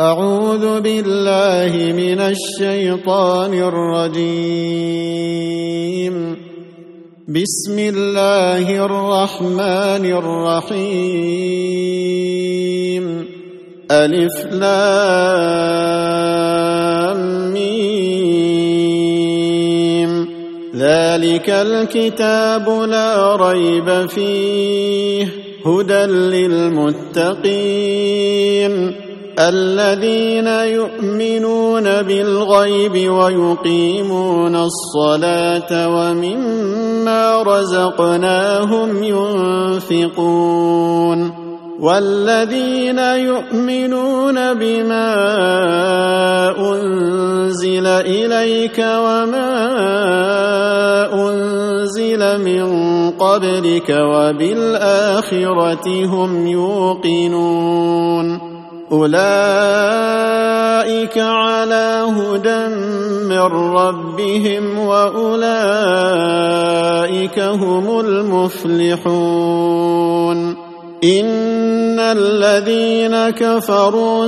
أعوذ بالله من الشيطان الرجيم. بسم الله الرحمن الرحيم. ألف لام ميم. ذلك الكتاب لا ريب فيه هدى للمتقين الذين يؤمنون بالغيب ويقيمون الصلاة ومما رزقناهم ينفقون والذين يؤمنون بما أنزل إليك وما أنزل من قبلك وبالآخرة هم يوقنون أولئك على هدى من ربهم وأولئك هم المفلحون. إن الذين كفروا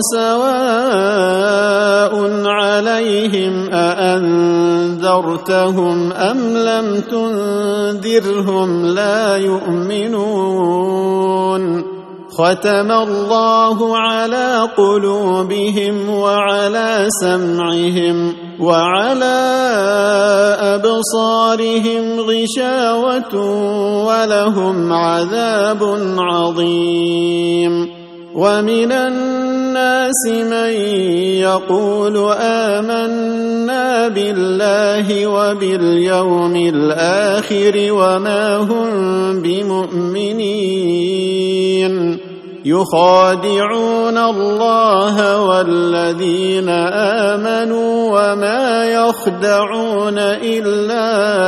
سواء عليهم أأنذرتهم أم لم تنذرهم لا يؤمنون. ختم الله على قلوبهم وعلى سمعهم وعلى أبصارهم غشاوة ولهم عذاب عظيم. ومن الناس من يقول آمنا بالله وباليوم الآخر وما هم بمؤمنين يخادعون الله والذين آمنوا وما يخدعون إلا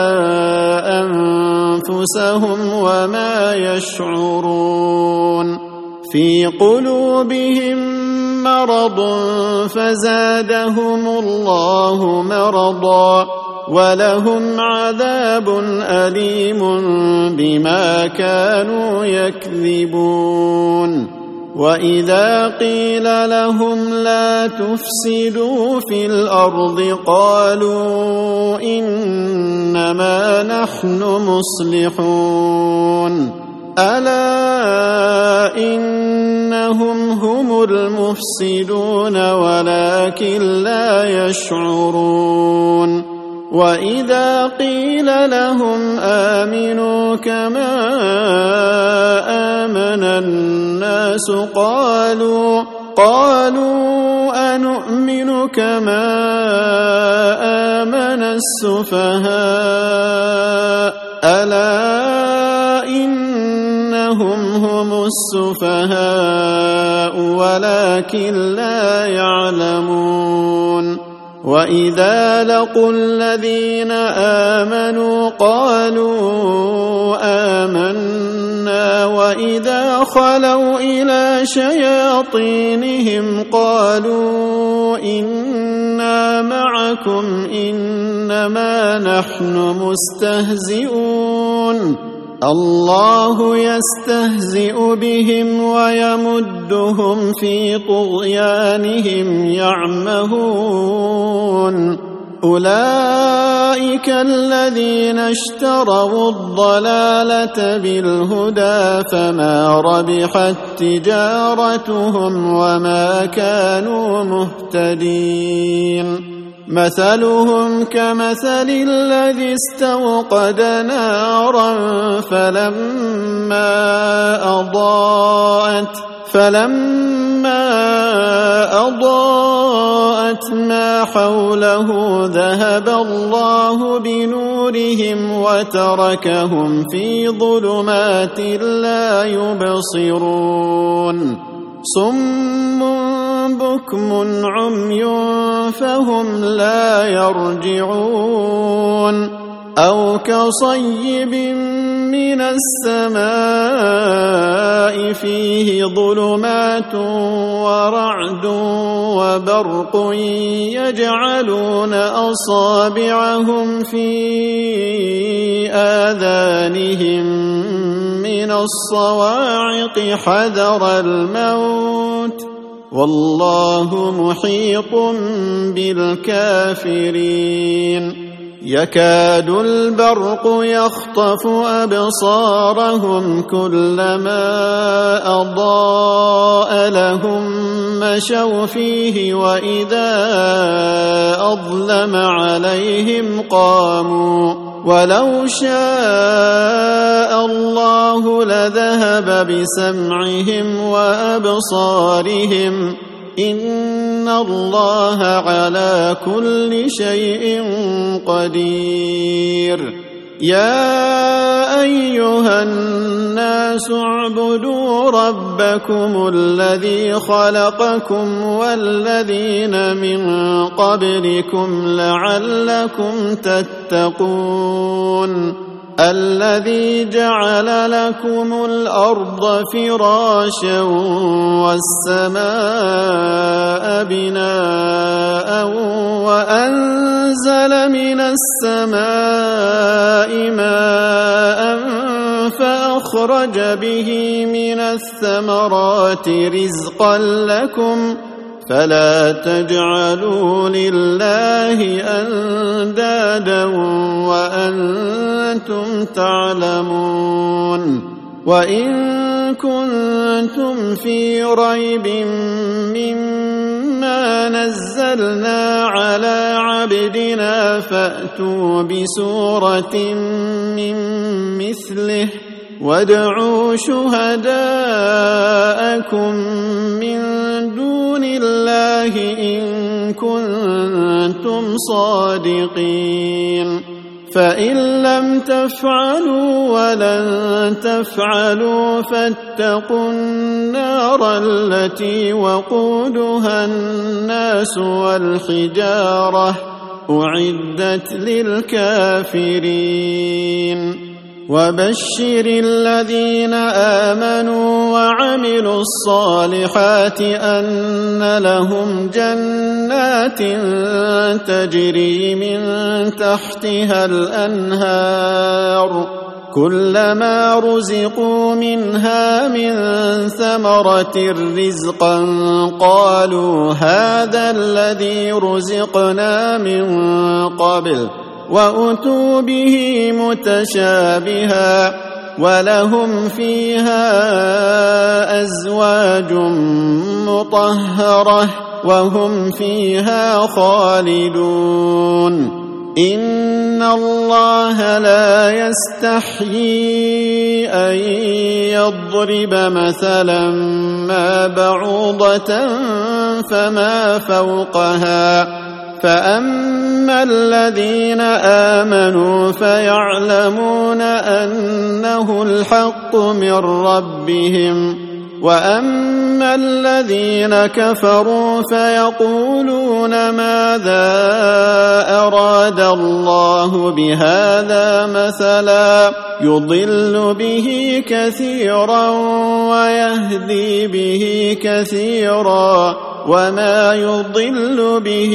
أنفسهم وما يشعرون. في قلوبهم مرض فزادهم الله مرضا ولهم عذاب أليم بما كانوا يكذبون. وإذا قيل لهم لا تفسدوا في الأرض قالوا إنما نحن مصلحون. ألا إنهم هم المفسدون ولكن لا يشعرون. وإذا قيل لهم آمنوا كما آمن الناس قالوا أنؤمن كما آمن السفهاء. ألا إنهم هم السفهاء ولكن لا يعلمون. وإذا لقوا الذين آمنوا قالوا آمنا وإذا خلوا إلى شياطينهم قالوا إنا معكم إنما نحن مستهزئون. الله يستهزئ بهم ويمدهم في طغيانهم يعمهون. أولئك الذين اشتروا الضلالة بالهدى فما ربحت تجارتهم وما كانوا مهتدين. مثلهم كمثل الذي استوقد نارا فلما أضاءت ما حوله ذهب الله بنورهم وتركهم في ظلمات لا يبصرون. صم بكم عمي فهم لا يرجعون. أو كصيب من السماء فيه ظلمات ورعد وبرق يجعلون أصابعهم في آذانهم من الصواعق حذر الموت والله محيط بالكافرين يكاد البرق يخطف أبصارهم كلما أضاء لهم مشوا فيه وإذا أظلم عليهم قاموا ولو شاء الله لذهب بسمعهم وأبصارهم إن الله على كل شيء قدير يا أيها الناس اعبدوا ربكم الذي خلقكم والذين من قبلكم لعلكم تتقون الذي جعل لكم الأرض فراشا والسماء بناء وأنزل من السماء ماء فأخرج به من الثمرات رزقا لكم فلا تجعلوا لله أندادا وأنتم تعلمون وإن كنتم في ريب مما نزلنا على عبدنا فأتوا بسورة من مثله وادعوا شهداءكم من دون الله إن كنتم صادقين فإن لم تفعلوا ولن تفعلوا فاتقوا النار التي وقودها الناس والحجارة أعدت للكافرين وبشر الذين آمنوا وعملوا الصالحات أن لهم جنات تجري من تحتها الأنهار كلما رزقوا منها من ثمرة رزقا قالوا هذا الذي رزقنا من قبل وأتوا به متشابها ولهم فيها أزواج مطهرة وهم فيها خالدون إن الله لا يستحيي أن يضرب مثلا ما بعوضة فما فوقها فأما الذين آمنوا فيعلمون أنه الحق من ربهم وأما الذين كفروا فيقولون ماذا أراد الله بهذا مثلا يضل به كثيرا ويهدي به كثيرا وما يضل به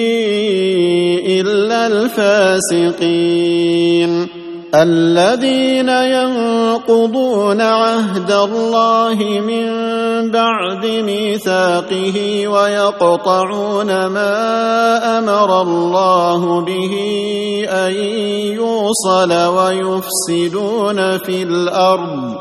إلا الفاسقين الذين ينقضون عهد الله من بعد ميثاقه ويقطعون ما أمر الله به أن يوصل ويفسدون في الأرض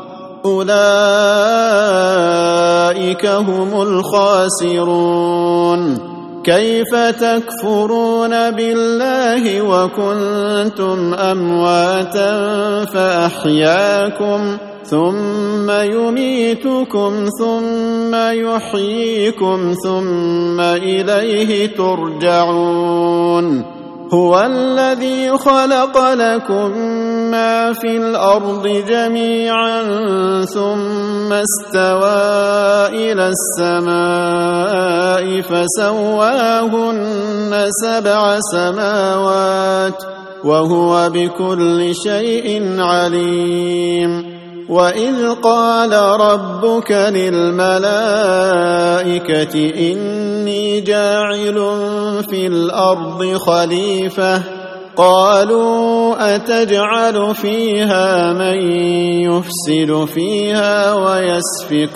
أولئك هم الخاسرون كيف تكفرون بالله وكنتم أمواتا فأحياكم ثم يميتكم ثم يحييكم ثم إليه ترجعون هو الذي خلق لكم ما في الأرض جميعا ثم استوى إلى السماء فسواهن 7 سماوات وهو بكل شيء عليم وإذ قال ربك للملائكة إني جاعل في الأرض خليفة قالوا أتجعل فيها من يفسد فيها ويسفك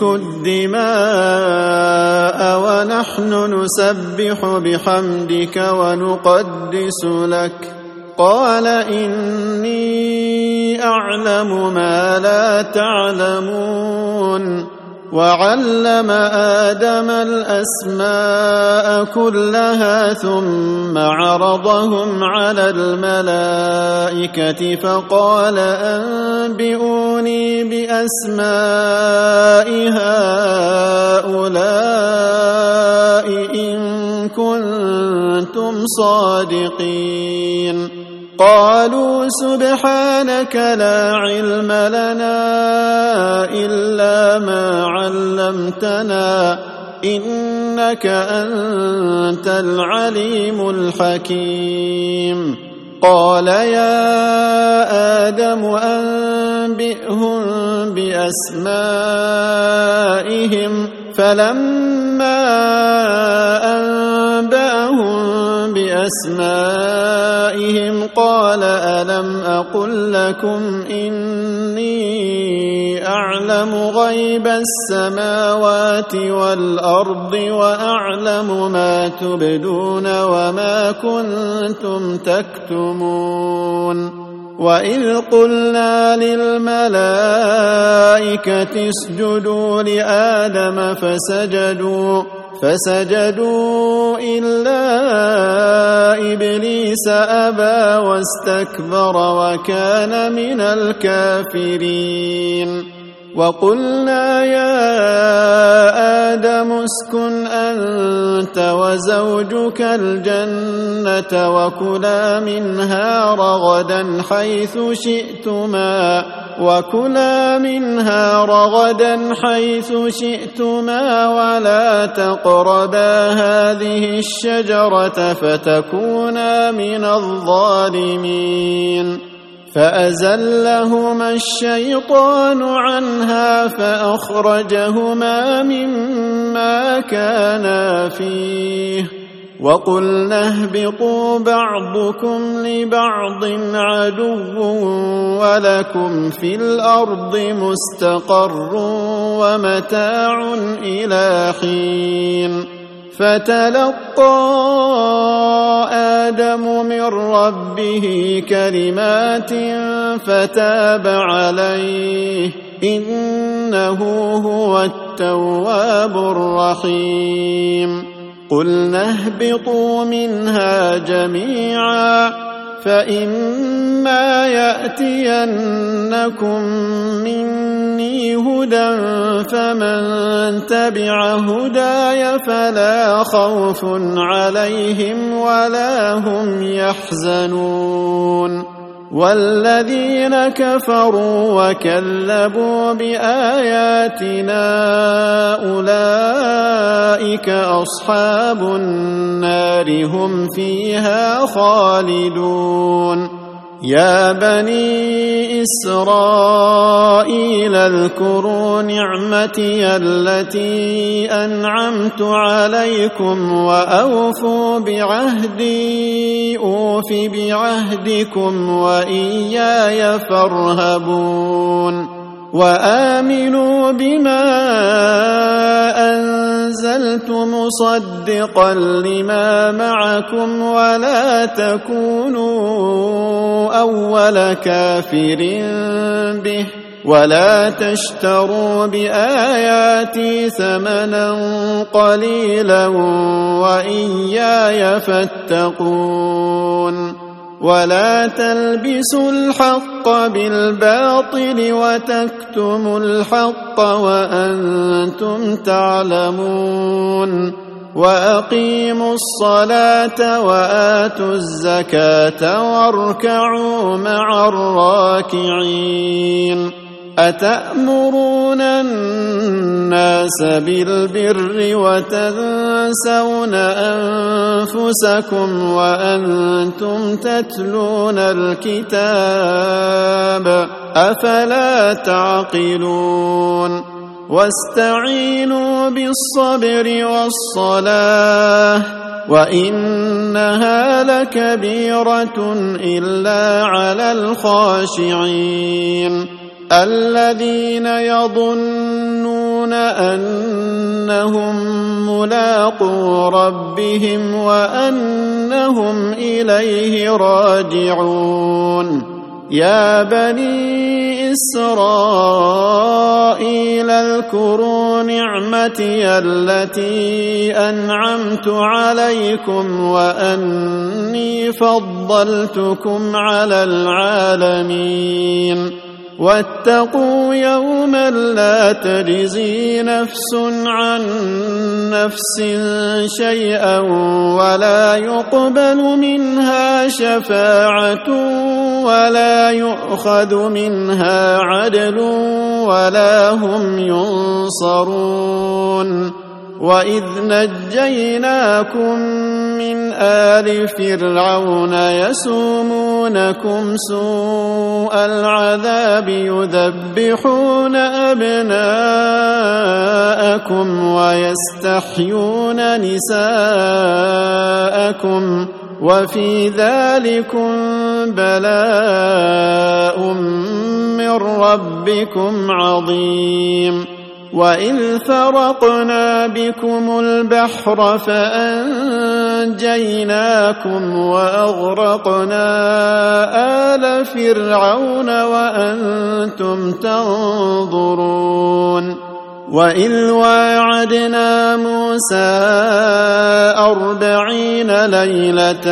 الدماء ونحن نسبح بحمدك ونقدس لك قال إني أعلم ما لا تعلمون وعلم آدم الأسماء كلها ثم عرضهم على الملائكة فقال أنبئوني بأسماء هؤلاء إن كنتم صادقين قالوا سبحانك لا علم لنا إلا ما علمتنا إنك أنت العليم الحكيم قال يا آدم أنبئهم بأسمائهم فلما أنبأهم بأسمائهم قال ألم أقل لكم إني أعلم غيب السماوات والأرض وأعلم ما تبدون وما كنتم تكتمون وإذ قلنا للملائكة اسجدوا لآدم فسجدوا إلا إبليس أبى واستكبر وكان من الكافرين وقلنا يا آدم اسكن أنت وزوجك الجنة وكلا منها رغدا حيث شئتما ولا تقربا هذه الشجرة فتكونا من الظالمين فأزلهما الشيطان عنها فأخرجهما مما كانا فيه وقلنا اهبطوا بعضكم لبعض عدو ولكم في الأرض مستقر ومتاع إلى حين فتلقى آدم من ربه كلمات فتاب عليه إنه هو التواب الرحيم قلنا اهبطوا منها جميعا فإما يأتينكم مني هدى فمن تبع هداي فلا خوف عليهم ولا هم يحزنون والذين كفروا وكذبوا بآياتنا أولئك أصحاب النار هم فيها خالدون يا بني إسرائيل اذكروا نعمتي التي أنعمت عليكم وأوفوا بعهدي أوف بعهدكم وإياي فارهبون وآمنوا بما أنزلت مصدقا لما معكم ولا تكونوا أول كافر به ولا تشتروا بآياتي ثمنا قليلا وإياي فاتقون ولا تلبسوا الحق بالباطل وتكتموا الحق وأنتم تعلمون وأقيموا الصلاة وآتوا الزكاة واركعوا مع الراكعين أتأمرون الناس بالبر وتنسون أنفسكم وأنتم تتلون الكتاب أفلا تعقلون واستعينوا بالصبر والصلاة وإنها إنها لكبيرة إلا على الخاشعين الذين يظنون أنهم ملاقو ربهم وأنهم إليه راجعون يا بني إسرائيل اذكروا نعمتي التي أنعمت عليكم وأني فضلتكم على العالمين واتقوا يوما لا تجزي نفس عن نفس شيئا ولا يقبل منها شفاعة ولا يؤخذ منها عدل ولا هم ينصرون وإذ نجيناكم من آل فرعون يسومونكم سوء العذاب يذبحون أبناءكم ويستحيون نساءكم وفي ذلكم بلاء من ربكم عظيم وإذ فرقنا بكم البحر فأنجيناكم وأغرقنا آل فرعون وأنتم تنظرون وإذ واعدنا موسى 40 ليلة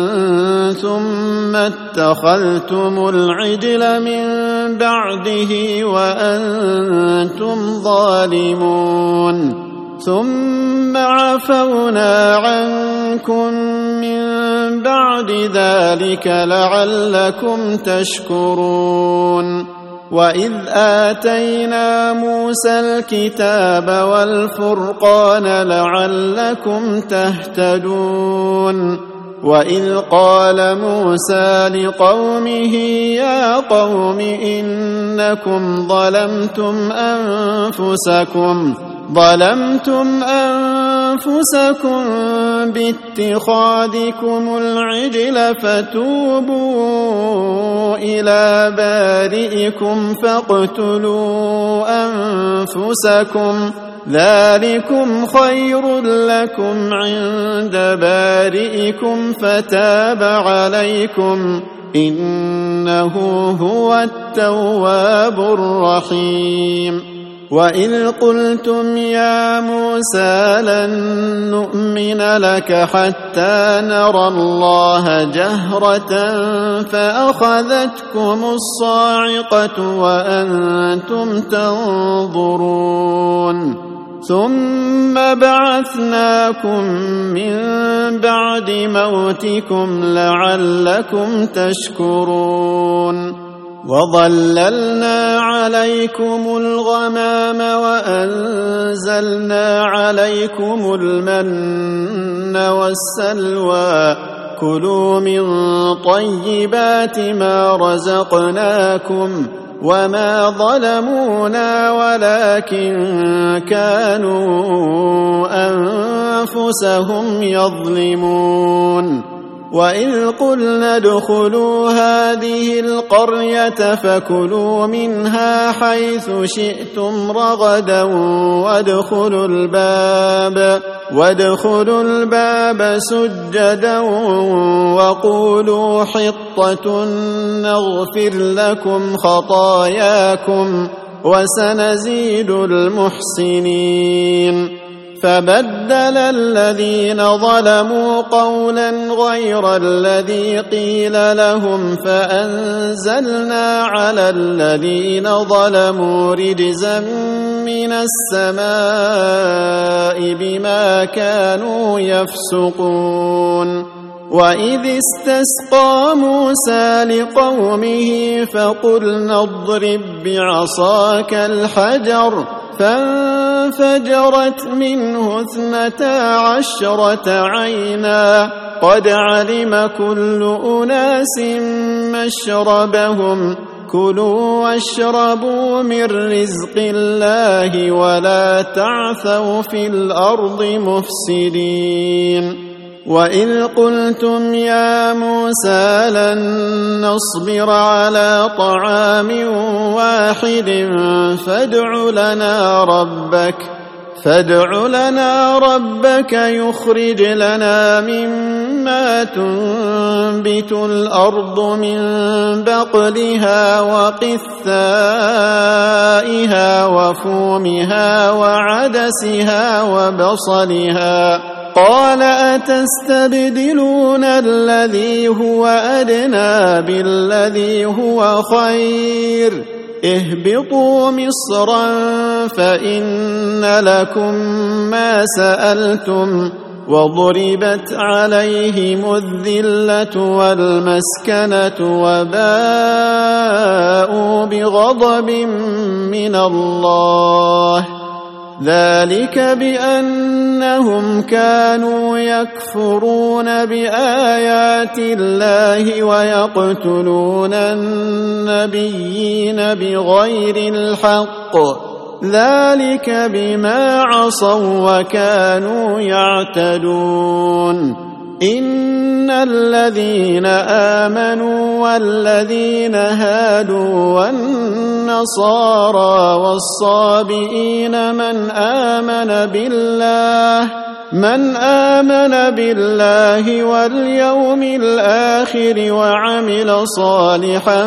ثم اتخذتم العجل من بعده وأنتم ظالمون ثم عفونا عنكم من بعد ذلك لعلكم تشكرون وإذ آتينا موسى الكتاب والفرقان لعلكم تهتدون وإذ قال موسى لقومه يا قوم إنكم ظلمتم أنفسكم باتخاذكم العجل فتوبوا إلى بارئكم فاقتلوا أنفسكم ذلكم خير لكم عند بارئكم فتاب عليكم إنه هو التواب الرحيم وإذ قلتم يا موسى لن نؤمن لك حتى نرى الله جهرة فأخذتكم الصاعقة وأنتم تنظرون ثم بعثناكم من بعد موتكم لعلكم تشكرون وظللنا عليكم الغمام وأنزلنا عليكم المن والسلوى كلوا من طيبات ما رزقناكم وما ظلمونا ولكن كانوا أنفسهم يظلمون وإذ قلنا ادخلوا هذه القرية فكلوا منها حيث شئتم رغدا وادخلوا الباب سجدا وقولوا حطة نغفر لكم خطاياكم وسنزيد المحسنين فبدل الذين ظلموا قولا غير الذي قيل لهم فأنزلنا على الذين ظلموا رجزا من السماء بما كانوا يفسقون وإذ استسقى موسى لقومه فقلنا اضرب بعصاك الحجر فانفجرت منه 12 عينا قد علم كل أناس مشربهم كلوا واشربوا من رزق الله ولا تعثوا في الأرض مفسدين وإذ قلتم يا موسى لن نصبر على طعام واحد فادع لنا ربك يخرج لنا مما تنبت الأرض من بقلها وقثائها وفومها وعدسها وبصلها قال أتستبدلون الذي هو أدنى بالذي هو خير اهبطوا مصرا فإن لكم ما سألتم وضربت عليهم الذلة والمسكنة وباءوا بغضب من الله ذلك بأنهم كانوا يكفرون بآيات الله ويقتلون النبيين بغير الحق ذلك بما عصوا وكانوا يعتدون إن الذين آمنوا والذين هادوا والنصارى والصابئين من آمن بالله واليوم الآخر وعمل صالحا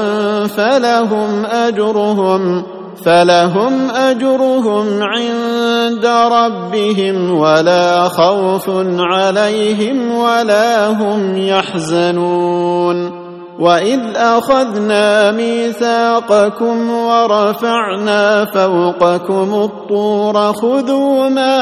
فلهم أجرهم عند ربهم ولا خوف عليهم ولا هم يحزنون وإذ أخذنا ميثاقكم ورفعنا فوقكم الطور خذوا ما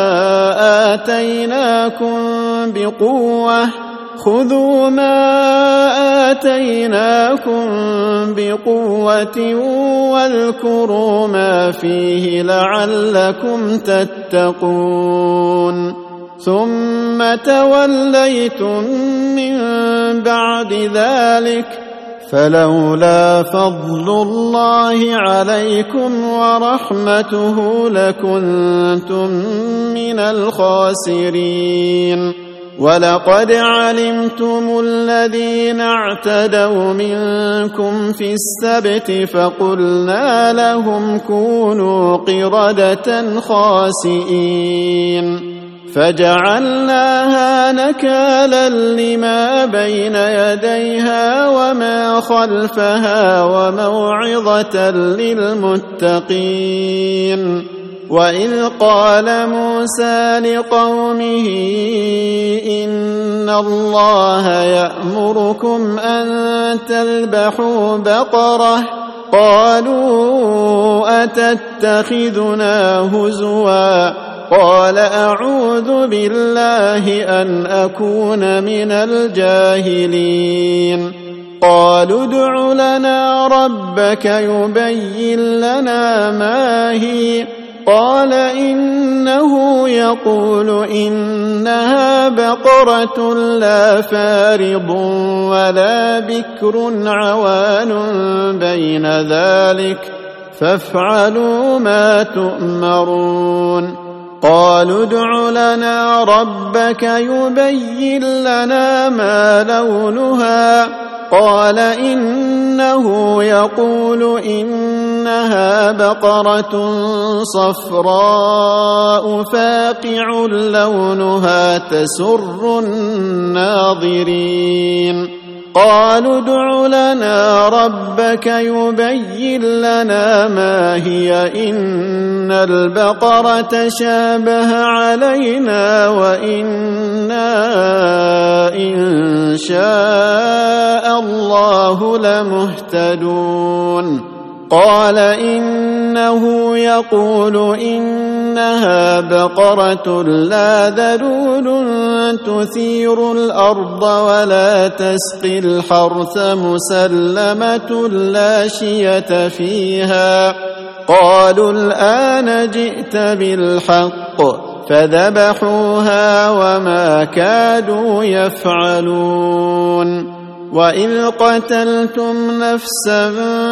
آتيناكم بقوة واذكروا ما فيه لعلكم تتقون ثم توليتم من بعد ذلك فلولا فضل الله عليكم ورحمته لكنتم من الخاسرين ولقد علمتم الذين اعتدوا منكم في السبت فقلنا لهم كونوا قردة خاسئين فجعلناها نكالا لما بين يديها وما خلفها وموعظة للمتقين وإذ قال موسى لقومه إن الله يأمركم أن تذبحوا بقرة قالوا أتتخذنا هزوا قال أعوذ بالله أن أكون من الجاهلين قالوا ادع لنا ربك يبين لنا ما هي قال إنه يقول إنها بقرة لا فارض ولا بكر عوان بين ذلك فافعلوا ما تؤمرون قالوا ادع لنا ربك يبين لنا ما لونها قال إنه يقول إنها بقرة صفراء فاقع لونها تسر الناظرين قالوا ادع لنا ربك يبين لنا ما هي إن البقرة شابه علينا وإنا إن شاء الله لمهتدون قال إنه يقول إنها بقرة لا ذلول تثير الأرض ولا تسقي الحرث مسلمة لا شية فيها قالوا الآن جئت بالحق فذبحوها وما كادوا يفعلون وإذ قتلتم نفسا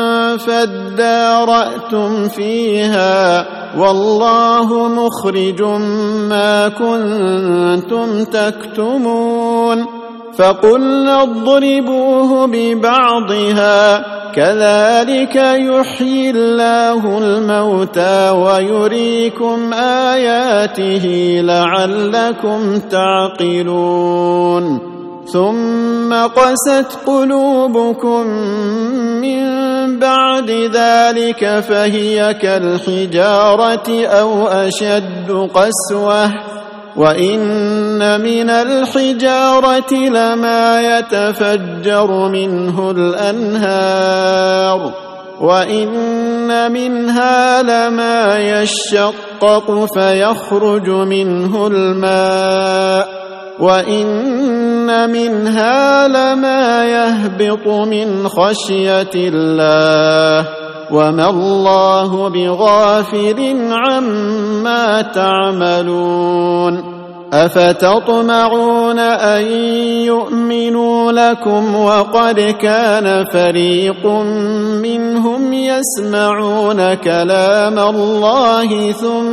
فادارأتم فيها والله مخرج ما كنتم تكتمون فقلنا اضربوه ببعضها كذلك يحيي الله الموتى ويريكم آياته لعلكم تعقلون ثم قست قلوبكم من بعد ذلك فهي كالحجارة أو أشد قسوة وإن من الحجارة لما يتفجر منه الأنهار وإن منها لما يشقق فيخرج منه الماء وإن منها لما يهبط من خشية الله وما الله بغافل عما تعملون أفتطمعون أن يؤمنوا لكم وقد كان فريق منهم يسمعون كلام الله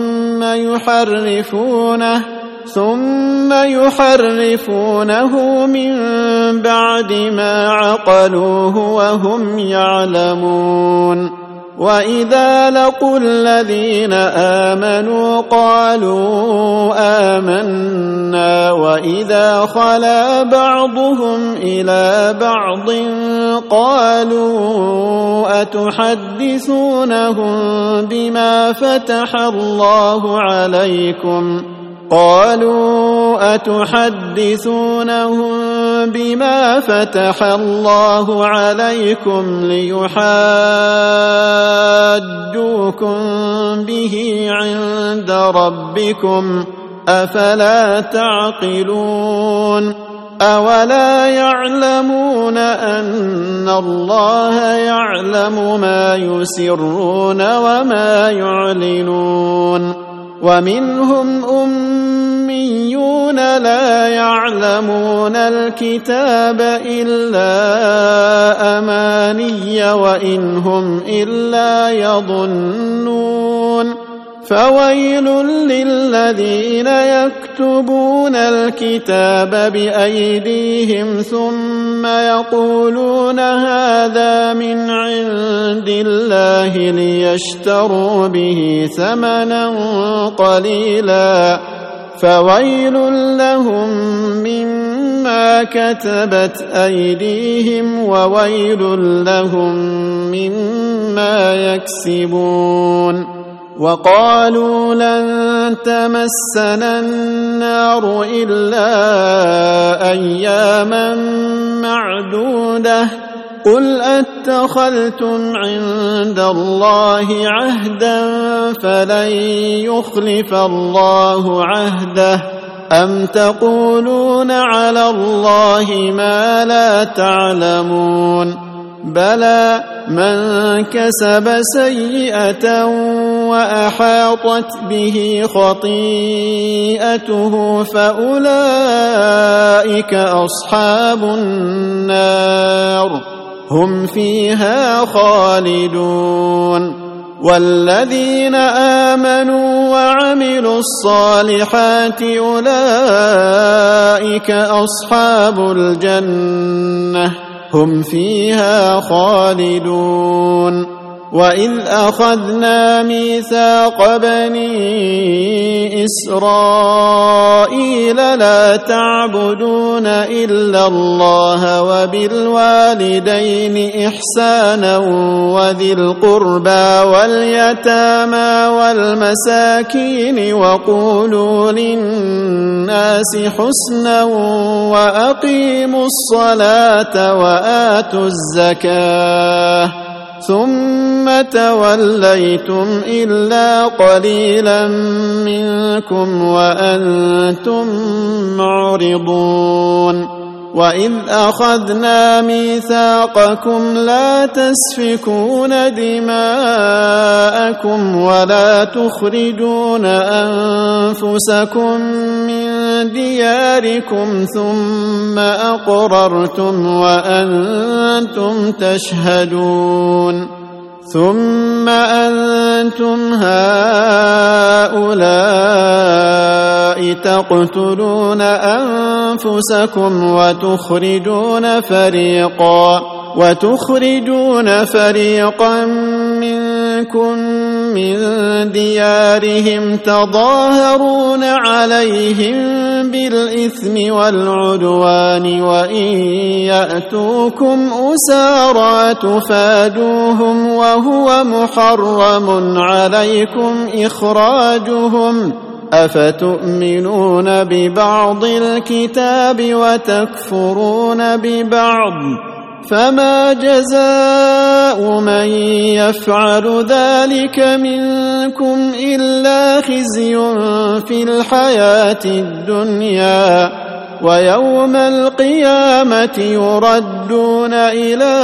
ثم يحرفونه من بعد ما عقلوه وهم يعلمون وإذا لقوا الذين آمنوا قالوا آمنا وإذا خلا بعضهم إلى بعض قالوا أتحدثونهم بما فتح الله عليكم ليحاجوكم به عند ربكم أفلا تعقلون أولا يعلمون أن الله يعلم ما يسرون وما يعلنون ومنهم أميون لا يعلمون الكتاب إلا أماني وإن هم إلا يظنون فويل للذين يكتبون الكتاب بأيديهم ثم يقولون هذا من عند الله ليشتروا به ثمنا قليلا فويل لهم مما كتبت أيديهم وويل لهم مما يكسبون وقالوا لن تمسنا النار إلا أياما معدودة قل أتخذتم عند الله عهدا فلن يخلف الله عهده أم تقولون على الله ما لا تعلمون بلى من كسب سيئة وأحاطت به خطيئته فأولئك أصحاب النار هم فيها خالدون والذين آمنوا وعملوا الصالحات أولئك أصحاب الجنة هم فيها خالدون وإذ أخذنا ميثاق بني إسرائيل لا تعبدون إلا الله وبالوالدين إحسانا وذي القربى واليتامى والمساكين وقولوا للناس حسنا وأقيموا الصلاة وآتوا الزكاة ثم توليتم إلا قليلا منكم وأنتم معرضون وإذ أخذنا ميثاقكم لا تسفكون دماءكم ولا تخرجون أنفسكم من دياركم ثم أقررتم وأنتم تشهدون ثم أنتم هؤلاء تقتلون أنفسكم وتخرجون فريقا منكم من ديارهم تظاهرون عليهم بالإثم والعدوان وإن يأتوكم أسارى تفادوهم وهو محرم عليكم إخراجهم أفتؤمنون ببعض الكتاب وتكفرون ببعض فما جزاء من يفعل ذلك منكم إلا خزي في الحياة الدنيا ويوم القيامة يردون إلى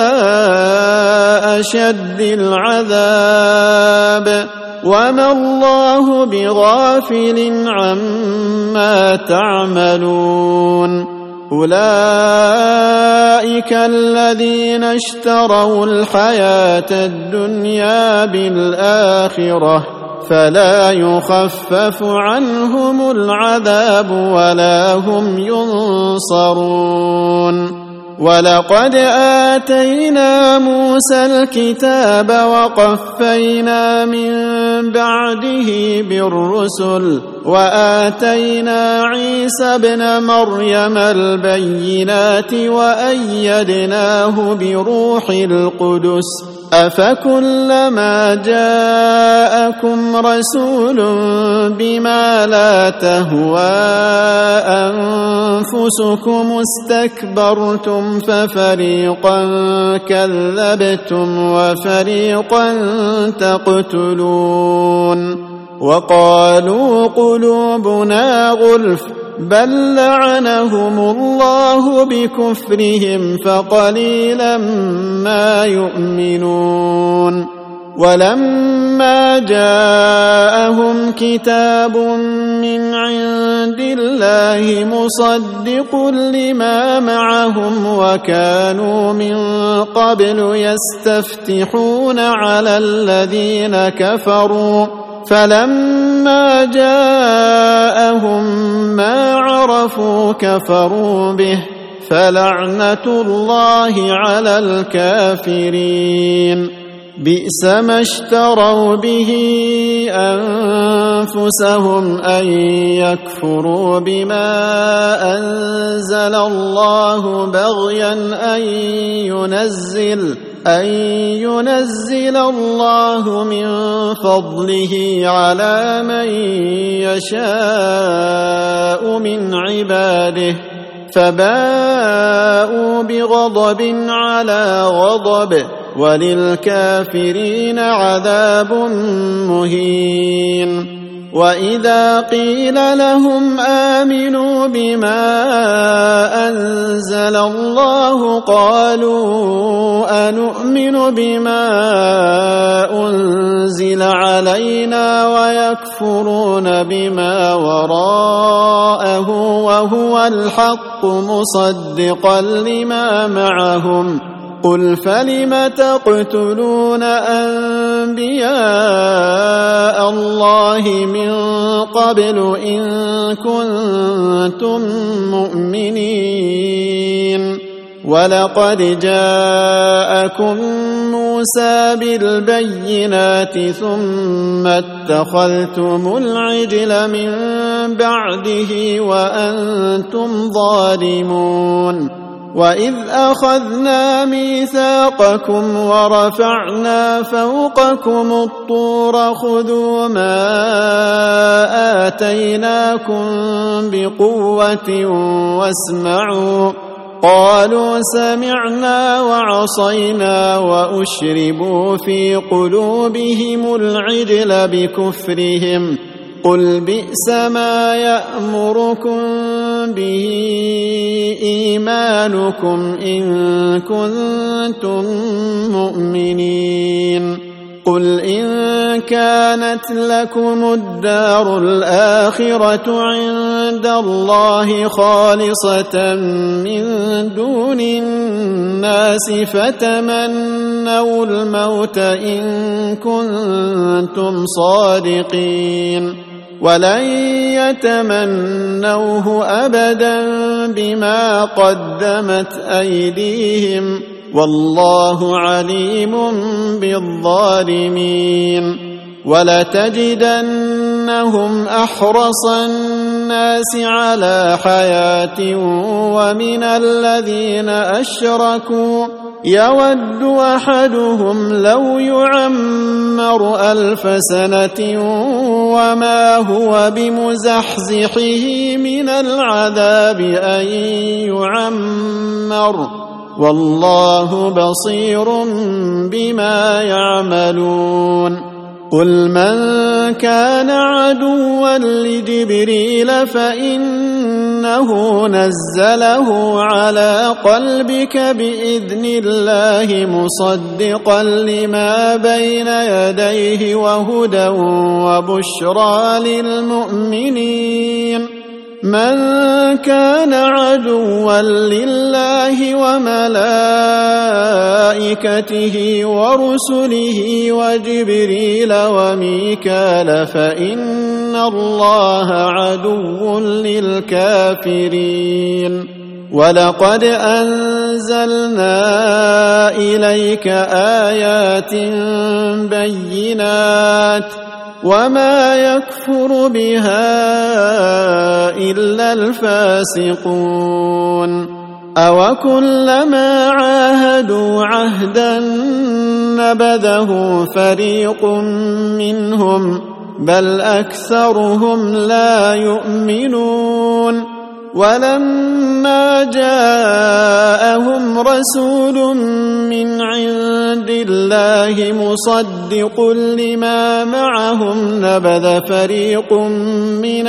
أشد العذاب وما الله بغافل عما تعملون أولئك الذين اشتروا الحياة الدنيا بالآخرة فلا يخفف عنهم العذاب ولا هم ينصرون ولقد آتينا موسى الكتاب وقفينا من بعده بالرسل وآتينا عيسى ابن مريم البينات وأيدناه بروح القدس أفكلما جاءكم رسول بما لا تهوى أنفسكم استكبرتم ففريقا كذبتم وفريقا تقتلون وقالوا قلوبنا غلف بل لعنهم الله بكفرهم فقليلا ما يؤمنون ولما جاءهم كتاب من عند الله مصدق لما معهم وكانوا من قبل يستفتحون على الذين كفروا فلما جاءهم ما عرفوا كفروا به فلعنة الله على الكافرين بئس ما اشتروا به أنفسهم أن يكفروا بما أنزل الله بغيا أن ينزل الله من فضله على من يشاء من عباده فباءوا بغضب على غضب وللكافرين عذاب مهين وإذا قيل لهم آمنوا بما أنزل الله قالوا أنؤمن بما أنزل علينا ويكفرون بما وراءه وهو الحق مصدقا لما معهم قل فلم تقتلون أنبياء الله من قبل إن كنتم مؤمنين ولقد جاءكم موسى بالبينات ثم اتخذتم العجل من بعده وأنتم ظالمون وإذ أخذنا ميثاقكم ورفعنا فوقكم الطور خذوا ما آتيناكم بقوة واسمعوا قالوا سمعنا وعصينا وأشربوا في قلوبهم العجل بكفرهم قل بئس ما يأمركم به إيمانكم إن كنتم مؤمنين قل إن كانت لكم الدار الآخرة عند عند الله خالصة من دون الناس فتمنوا الموت إن كنتم صادقين ولن يتمنوه أبدا بما قدمت أيديهم والله عليم بالظالمين ولتجدنهم أحرص الناس على حياة ومن الذين أشركوا يود أحدهم لو يعمر 1000 سنة وما هو بمزحزحه من العذاب أن يعمر والله بصير بما يعملون قل من كان عدوا لجبريل فإنه نزله على قلبك بإذن الله مصدقا لما بين يديه وهدى وبشرى للمؤمنين من كان عدوا لله وملائكته ورسله وجبريل وميكال فإن الله عدو للكافرين ولقد أنزلنا إليك آيات بينات وما يكفر بها إلا الفاسقون أوكلما عاهدوا عهدا نبذه فريق منهم بل أكثرهم لا يؤمنون ولما جاءهم رسول من عند الله مصدق لما معهم نبذ فريق من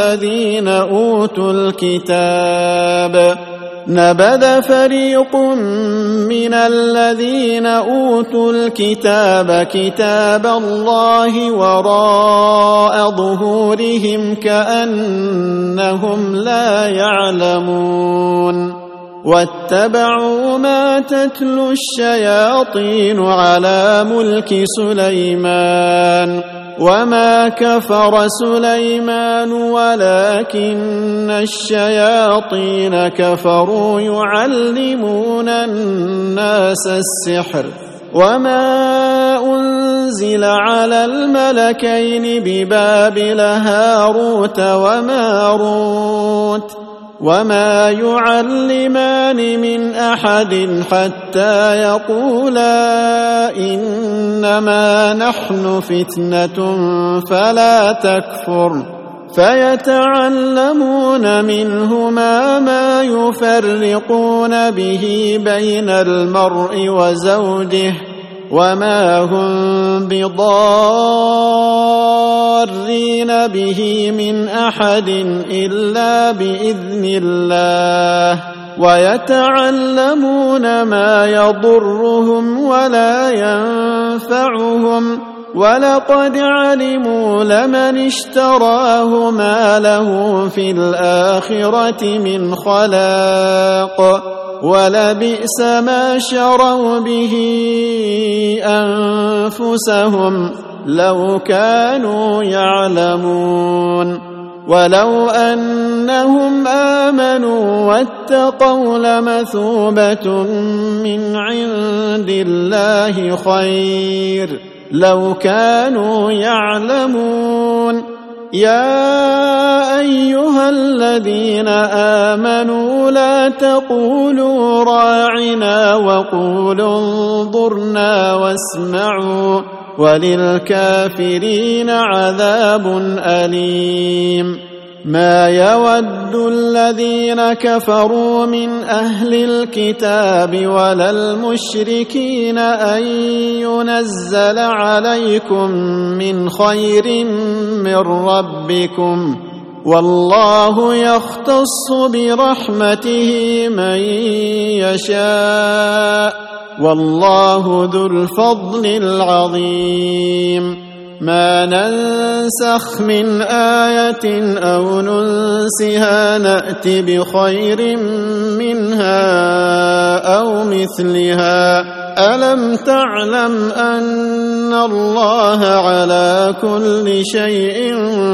الذين أوتوا الكتاب كتاب الله وراء ظهورهم كأنهم لا يعلمون واتبعوا ما تتلو الشياطين على ملك سليمان وما كفر سليمان ولكن الشياطين كفروا يعلمون الناس السحر وما أنزل على الملكين ببابل هاروت وماروت وما يعلمان من أحد حتى يقولا إنما نحن فتنة فلا تكفر فيتعلمون منهما ما يفرقون به بين المرء وزوجه وما هم بضارين به من أحد إلا بإذن الله ويتعلمون ما يضرهم ولا ينفعهم ولقد علموا لمن اشتراه ما له في الآخرة من خلاق ولبئس ما شروا به أنفسهم لو كانوا يعلمون ولو أنهم آمنوا واتقوا لمثوبة من عند الله خير لو كانوا يعلمون يا أيها الذين آمنوا لا تقولوا راعنا وقولوا انظرنا واسمعوا وللكافرين عذاب أليم ما يود الذين كفروا من أهل الكتاب ولا المشركين أن ينزل عليكم من خير من ربكم والله يختص برحمته من يشاء والله ذو الفضل العظيم ما ننسخ من آية أو ننسها نأت بخير منها أو مثلها ألم تعلم أن الله على كل شيء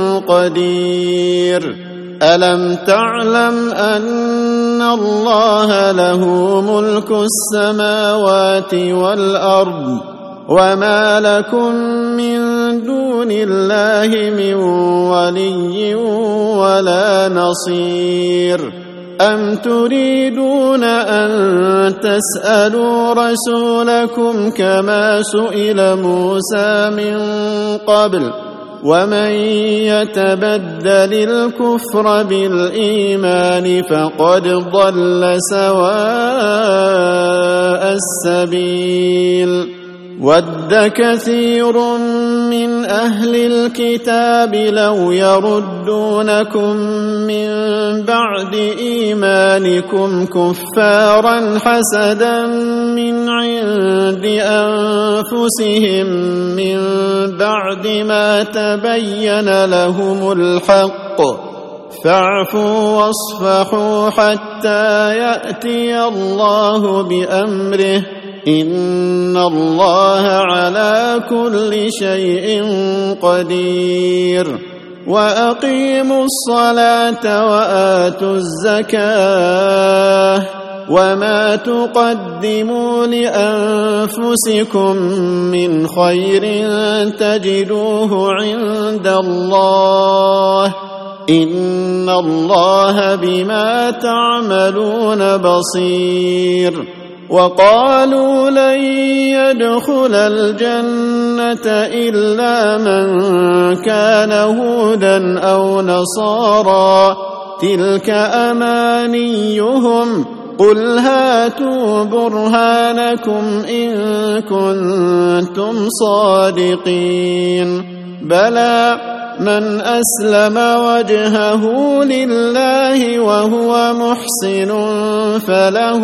قدير ألم تعلم أن الله له ملك السماوات والأرض وما لكم من دون الله من ولي ولا نصير أم تريدون أن تسألوا رسولكم كما سئل موسى من قبل ومن يتبدل الكفر بالإيمان فقد ضل سواء السبيل ود كثير من أهل الكتاب لو يردونكم من بعد إيمانكم كفارا حسدا من عند أنفسهم من بعد ما تبين لهم الحق فاعفوا واصفحوا حتى يأتي الله بأمره إن الله على كل شيء قدير وأقيموا الصلاة وآتوا الزكاة وما تقدموا لأنفسكم من خير تجدوه عند الله إن الله بما تعملون بصير وقالوا لن يدخل الجنة إلا من كان هودا أو نصارى تلك أمانيهم قل هاتوا برهانكم إن كنتم صادقين بلى من أسلم وجهه لله وهو محسن فله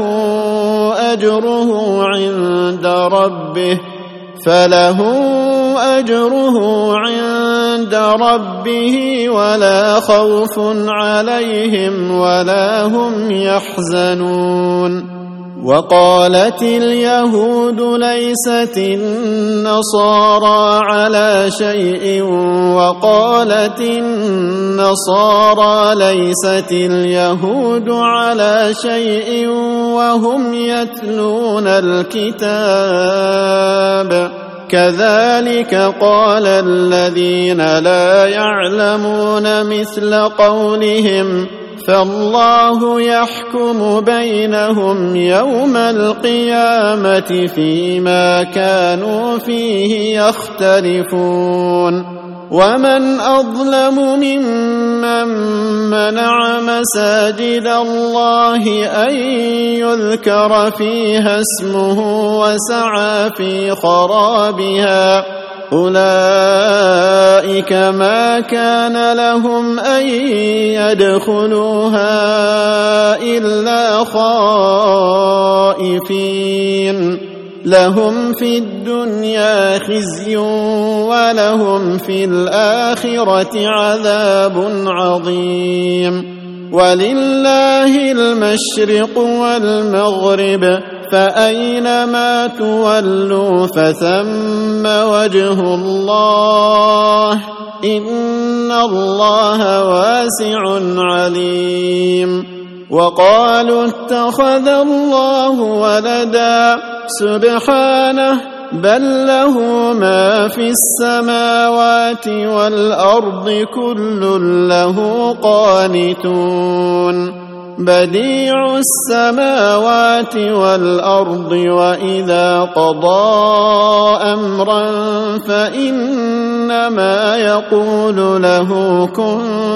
أجره عند ربه ولا خوف عليهم ولا هم يحزنون وقالت اليهود ليست النصارى على شيء وقالت النصارى ليست اليهود على شيء وهم يتلون الكتاب كذلك قال الذين لا يعلمون مثل قولهم فالله يحكم بينهم يوم القيامة فيما كانوا فيه يختلفون ومن أظلم ممن منع مساجد الله أن يذكر فيها اسمه وسعى في خرابها أولئك ما كان لهم أن يدخلوها إلا خائفين لهم في الدنيا خزي ولهم في الآخرة عذاب عظيم ولله المشرق والمغرب فأينما تولوا فثم وجه الله إن الله واسع عليم وقالوا اتخذ الله ولدا سبحانه بل له ما في السماوات والأرض كل له قانتون بديع السماوات والأرض وإذا قضى أمرا فإنما يقول له كن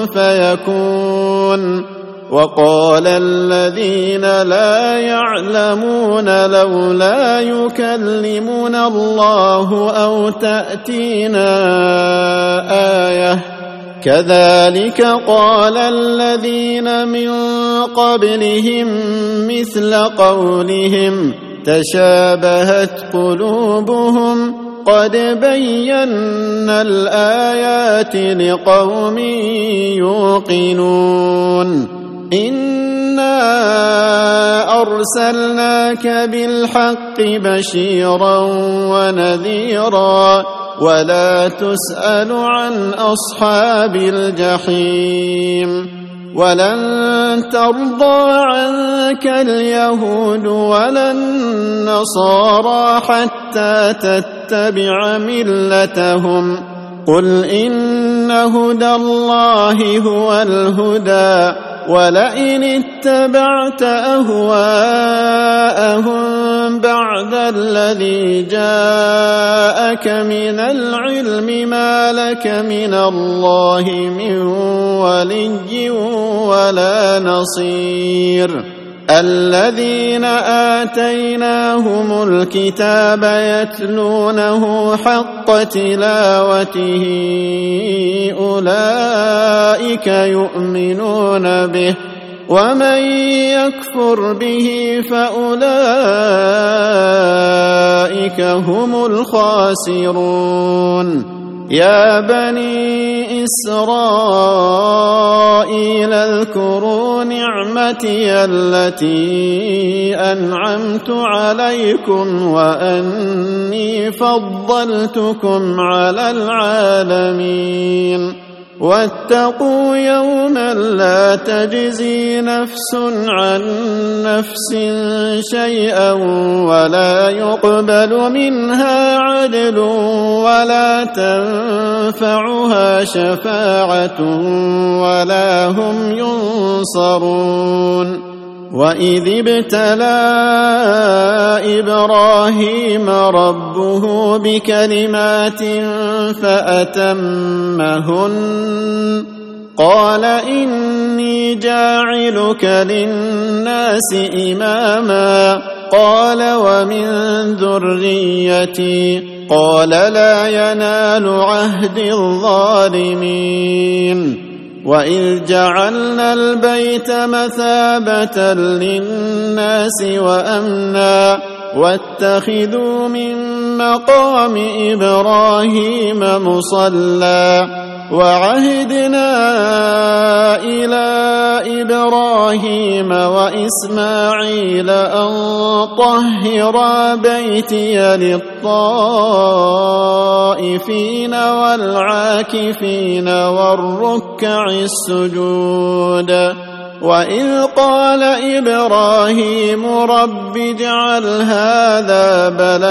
فيكون وقال الذين لا يعلمون لولا يكلمنا الله أو تأتينا آية كذلك قال الذين من قبلهم مثل قولهم تشابهت قلوبهم قد بينا الآيات لقوم يوقنون إنا أرسلناك بالحق بشيرا ونذيرا ولا تسأل عن أصحاب الجحيم ولن ترضى عنك اليهود ولا النصارى حتى تتبع ملتهم قل إن هدى الله هو الهدى ولئن اتبعت أهواءهم بعد الذي جاءك من العلم ما لك من الله من ولي ولا نصير الذين آتيناهم الكتاب يتلونه حق تلاوته أولئك يؤمنون به ومن يكفر به فأولئك هم الخاسرون يا بني إسرائيل اذكروا نعمتي التي أنعمت عليكم وأني فضلتكم على العالمين واتقوا يوما لا تجزي نفس عن نفس شيئا ولا يقبل منها عدل ولا تنفعها شفاعة ولا هم ينصرون وإذ ابتلى إبراهيم ربه بكلمات فأتمهن قال إني جاعلك للناس إماما قال ومن ذريتي قال لا ينال عهد الظالمين وإذ جعلنا البيت مثابة للناس وأمنا واتخذوا من مقام إبراهيم مصلى وعهدنا إلى إبراهيم وإسماعيل أن طهرا بيتي للطائفين والعاكفين والركع السجود وإذ قال إبراهيم رب اجعل هذا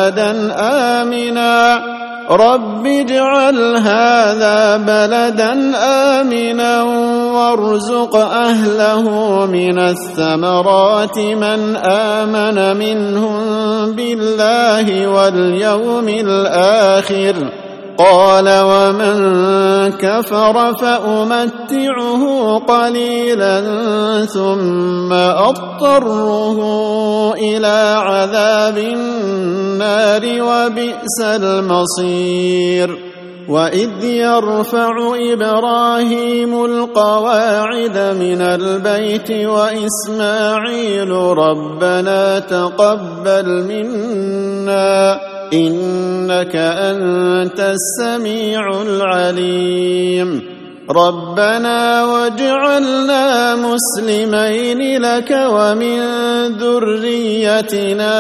بلدا آمنا وارزق أهله من الثمرات من آمن منهم بالله واليوم الآخر قال ومن كفر فأمتعه قليلا ثم أضطره إلى عذاب النار وبئس المصير وإذ يرفع إبراهيم القواعد من البيت وإسماعيل ربنا تقبل منا إنك أنت السميع العليم ربنا واجعلنا مسلمين لك ومن ذريتنا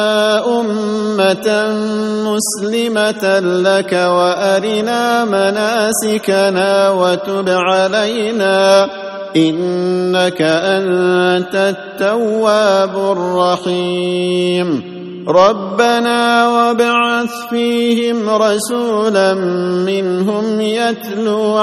أمة مسلمة لك وأرنا مناسكنا وتب علينا إنك أنت التواب الرحيم ربنا وابعث فيهم رسولا منهم يتلو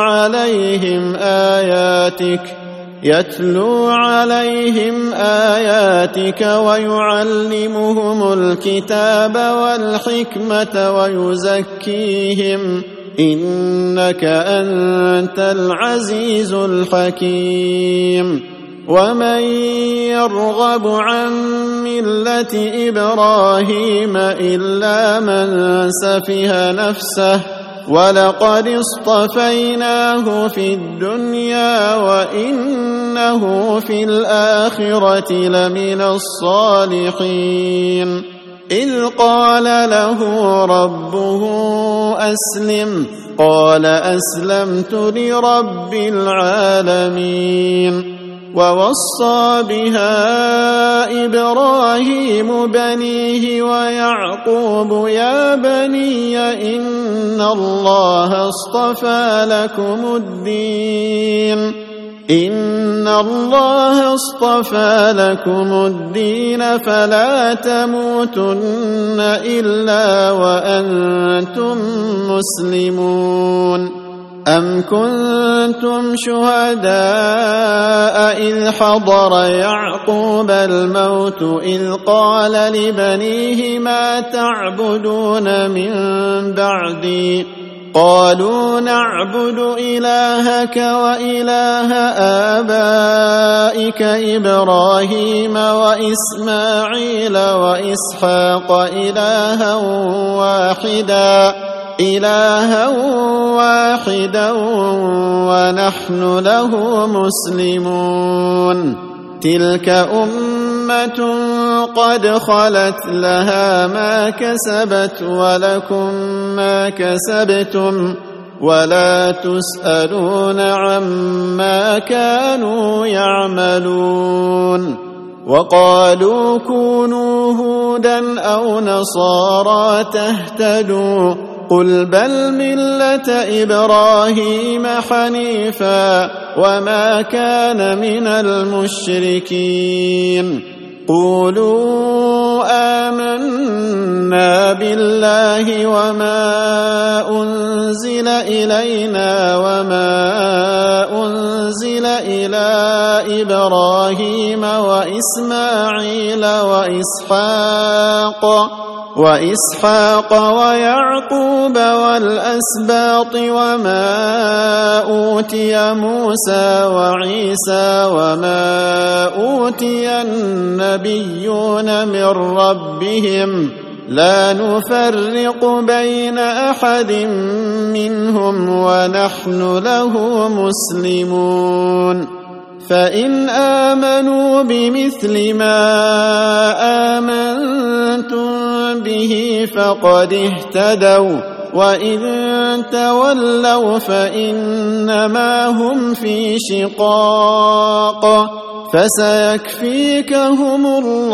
عليهم آياتك ويعلمهم الكتاب والحكمة ويزكيهم إنك أنت العزيز الحكيم ومن يرغب عن ملة إبراهيم إلا من سفه نفسه ولقد اصطفيناه في الدنيا وإنه في الآخرة لمن الصالحين إذ قال له ربه أسلم قال أسلمت لرب العالمين ووصى بها إبراهيم بنيه ويعقوب يا بني إن الله اصطفى لكم الدين فلا تموتن إلا وأنتم مسلمون أم كنتم شهداء إذ حضر يعقوب الموت إذ قال لبنيه ما تعبدون من بعدي قالوا نعبد إلهك وإله آبائك إبراهيم وإسماعيل وإسحاق إلها واحدا ونحن له مسلمون تلك أمة قد خلت لها ما كسبت ولكم ما كسبتم ولا تسألون عما كانوا يعملون وقالوا كونوا هودا أو نصارى تهتدوا قل بل ملة إبراهيم حنيفا وما كان من المشركين قولوا آمنا بالله وما أنزل إلينا وما أنزل إلى إبراهيم وإسماعيل وإسحاق ويعقوب والأسباط وما أوتي موسى وعيسى وما أوتي النبيون من ربهم لا نفرق بين أحد منهم ونحن له مسلمون فإن آمنوا بمثل ما آمنتم به فقد اهتدوا وإن تولوا فإنما هم في شقاق فسيكفيكهم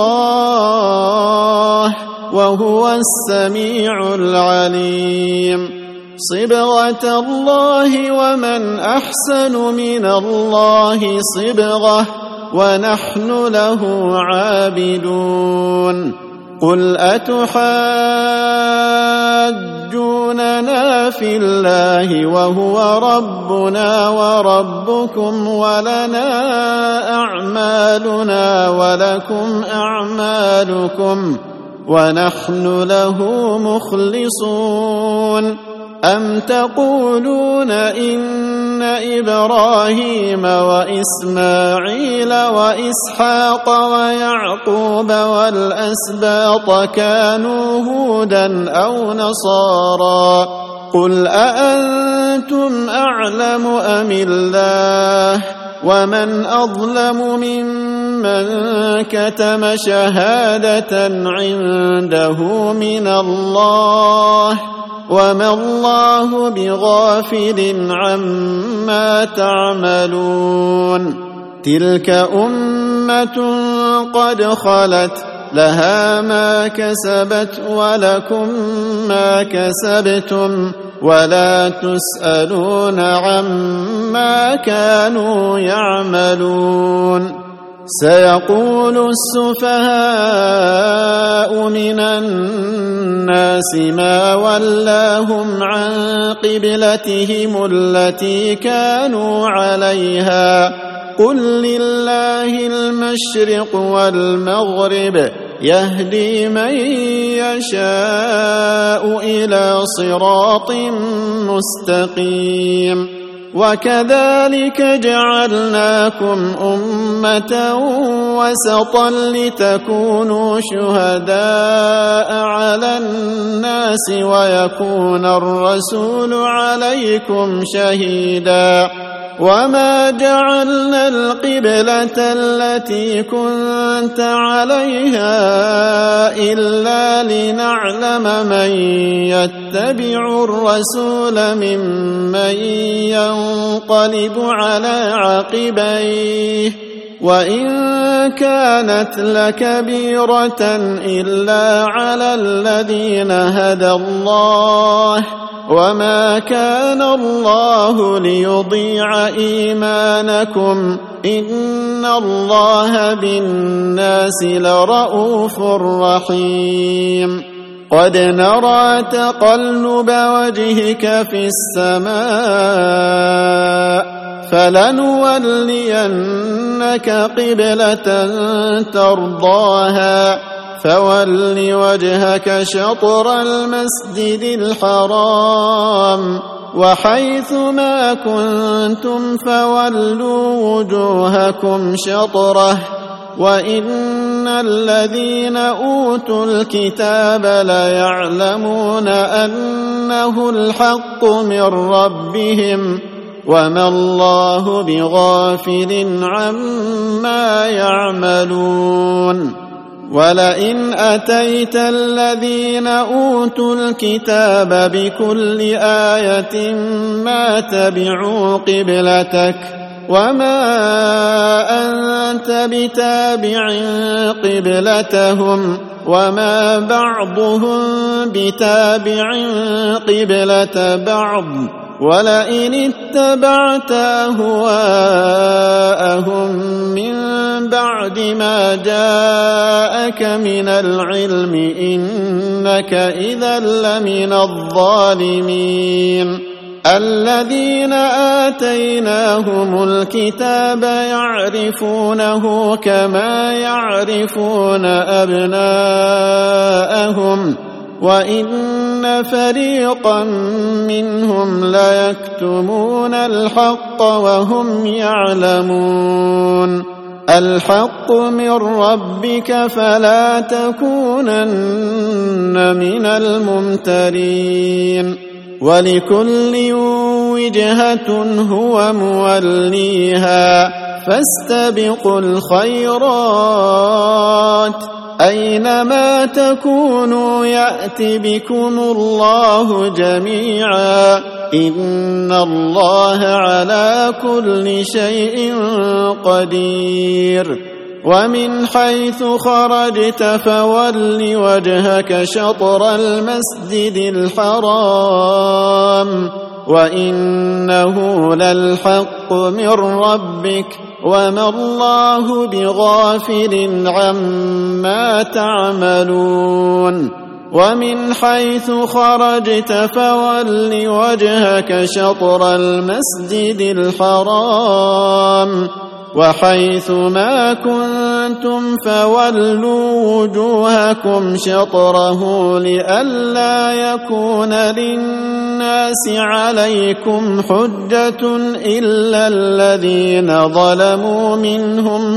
الله وهو السميع العليم صبغة الله ومن أحسن من الله صبغة ونحن له عابدون قل أتحاجوننا في الله وهو ربنا وربكم ولنا أعمالنا ولكم أعمالكم ونحن له مخلصون أم تقولون إن إبراهيم وإسماعيل وإسحاق ويعقوب والأسباط كانوا هودا أو نصارى قل أأنتم أعلم أم الله ومن أظلم ممن كتم شهادة عنده من الله وما الله بغافل عما تعملون تلك أمة قد خلت لها ما كسبت ولكم ما كسبتم ولا تسألون عما كانوا يعملون سيقول السفهاء من الناس ما ولاهم عن قبلتهم التي كانوا عليها قل لله المشرق والمغرب يهدي من يشاء إلى صراط مستقيم وكذلك جعلناكم أمة وسطا لتكونوا شهداء على الناس ويكون الرسول عليكم شهيدا وما جعلنا القبلة التي كنت عليها إلا لنعلم من يتبع الرسول ممن ينقلب على عقبيه وإن كانت لكبيرة إلا على الذين هدى الله وما كان الله ليضيع إيمانكم إن الله بالناس لرءوف رحيم قد نرى تقلب وجهك في السماء فلنولينك قبلة ترضاها فول وجهك شطر المسجد الحرام وحيث ما كنتم فولوا وجوهكم شطره وإن الذين أوتوا الكتاب ليعلمون أنه الحق من ربهم وما الله بغافل عما يعملون ولئن أتيت الذين أوتوا الكتاب بكل آية ما تبعوا قبلتك وما أنت بتابع قبلتهم وما بعضهم بتابع قبلة بعض ولئن اتبعت أهواءهم من بعد ما جاءك من العلم إنك إذا لمن الظالمين الذين آتيناهم الكتاب يعرفونه كما يعرفون أبناءهم وإن فريقا منهم ليكتمون الحق وهم يعلمون الحق من ربك فلا تكونن من الممترين ولكل وجهة هو موليها فاستبقوا الخيرات أينما تكونوا يأت بكم الله جميعا إن الله على كل شيء قدير ومن حيث خرجت فول وجهك شطر المسجد الحرام وإنه للحق من ربك وما الله بغافل عما تعملون ومن حيث خرجت فول وجهك شطر المسجد الحرام وحيث ما كنتم فولوا وجوهكم شطره لئلا يكون للناس عليكم حجة إلا الذين ظلموا منهم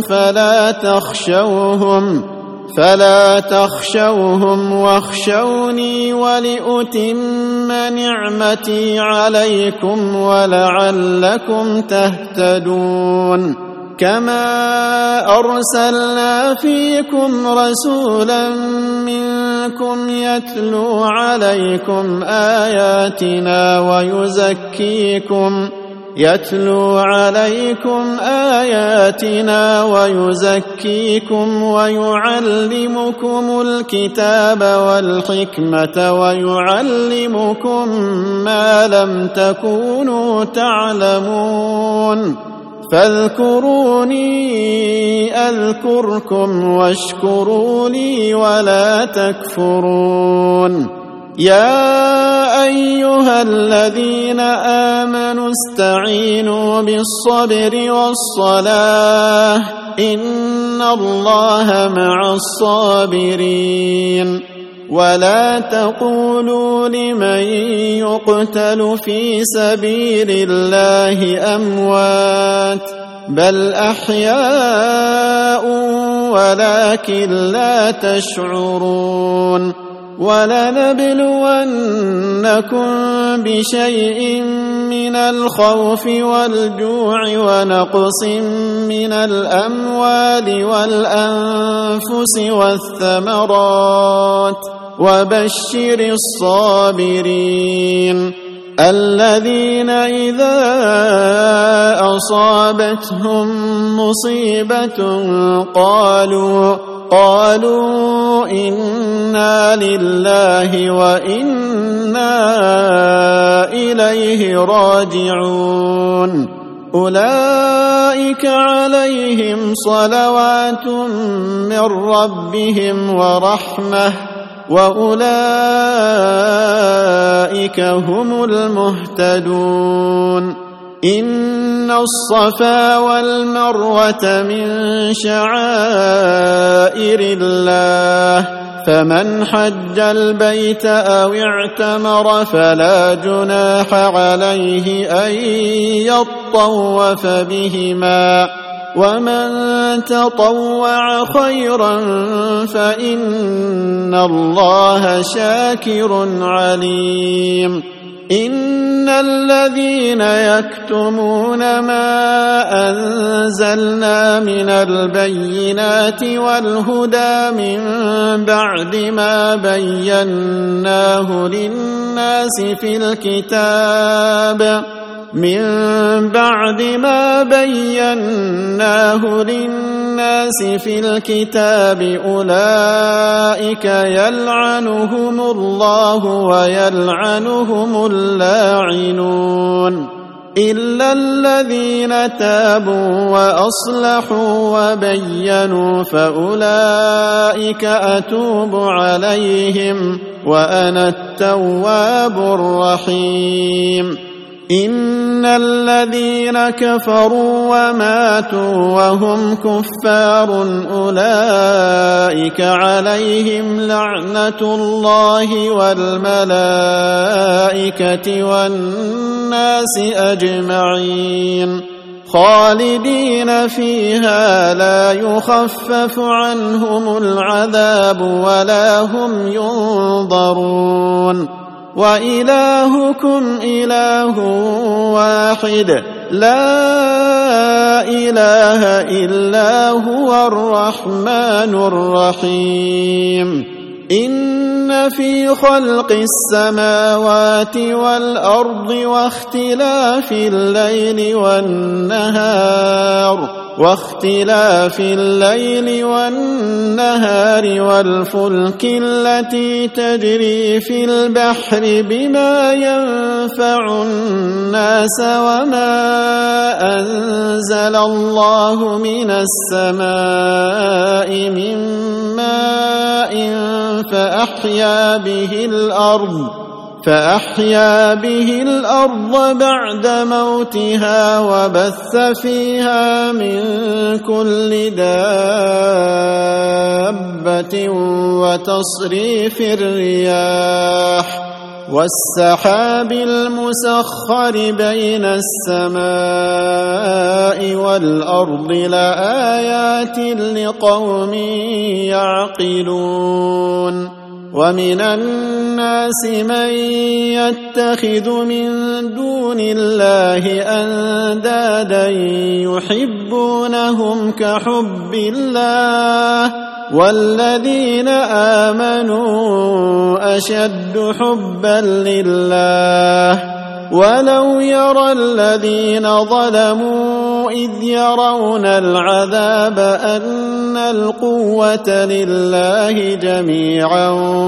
فلا تخشوهم واخشوني ولأتم نعمتي عليكم ولعلكم تهتدون كما أرسلنا فيكم رسولا منكم يتلو عليكم آياتنا ويزكيكم ويعلمكم الكتاب والحكمة ويعلمكم ما لم تكونوا تعلمون فاذكروني أذكركم واشكروا لي ولا تكفرون يا أيها الذين آمنوا استعينوا بالصبر والصلاة إن الله مع الصابرين ولا تقولوا لمن يقتل في سبيل الله أموات بل أحياء ولكن لا تشعرون ولنبلونكم بشيء من الخوف والجوع ونقص من الأموال والأنفس والثمرات وبشر الصابرين الذين إذا أصابتهم مصيبة قالوا إنا لله وإنا إليه راجعون أولئك عليهم صلوات من ربهم ورحمة وأولئك هم المهتدون إن الصفا والمروة من شعائر الله فمن حج البيت أو اعتمر فلا جناح عليه أن يطوف بهما ومن تطوع خيرا فإن الله شاكر عليم إن الذين يكتمون ما أنزلنا من البينات والهدى من بعد ما بيناه للناس في الكتاب أولئك يلعنهم الله ويلعنهم اللاعنون إلا الذين تابوا وأصلحوا وبينوا فأولئك أتوب عليهم وأنا التواب الرحيم إن الذين كفروا وماتوا وهم كفار أولئك عليهم لعنة الله والملائكة والناس أجمعين خالدين فيها لا يخفف عنهم العذاب ولا هم ينظرون وإلهكم إله واحد لا إله إلا هو الرحمن الرحيم إن في خلق السماوات والأرض واختلاف الليل والنهار والفلك التي تجري في البحر بما ينفع الناس وما أنزل الله من السماء من ماء فأحيا به الأرض بعد موتها وبث فيها من كل دابة وتصريف الرياح والسحاب المسخر بين السماء والأرض لآيات لقوم يعقلون ومن الناس من يتخذ من دون الله أندادا يحبونهم كحب الله والذين آمنوا أشد حبا لله ولو يرى الذين ظلموا إذ يرون العذاب أن القوة لله جميعا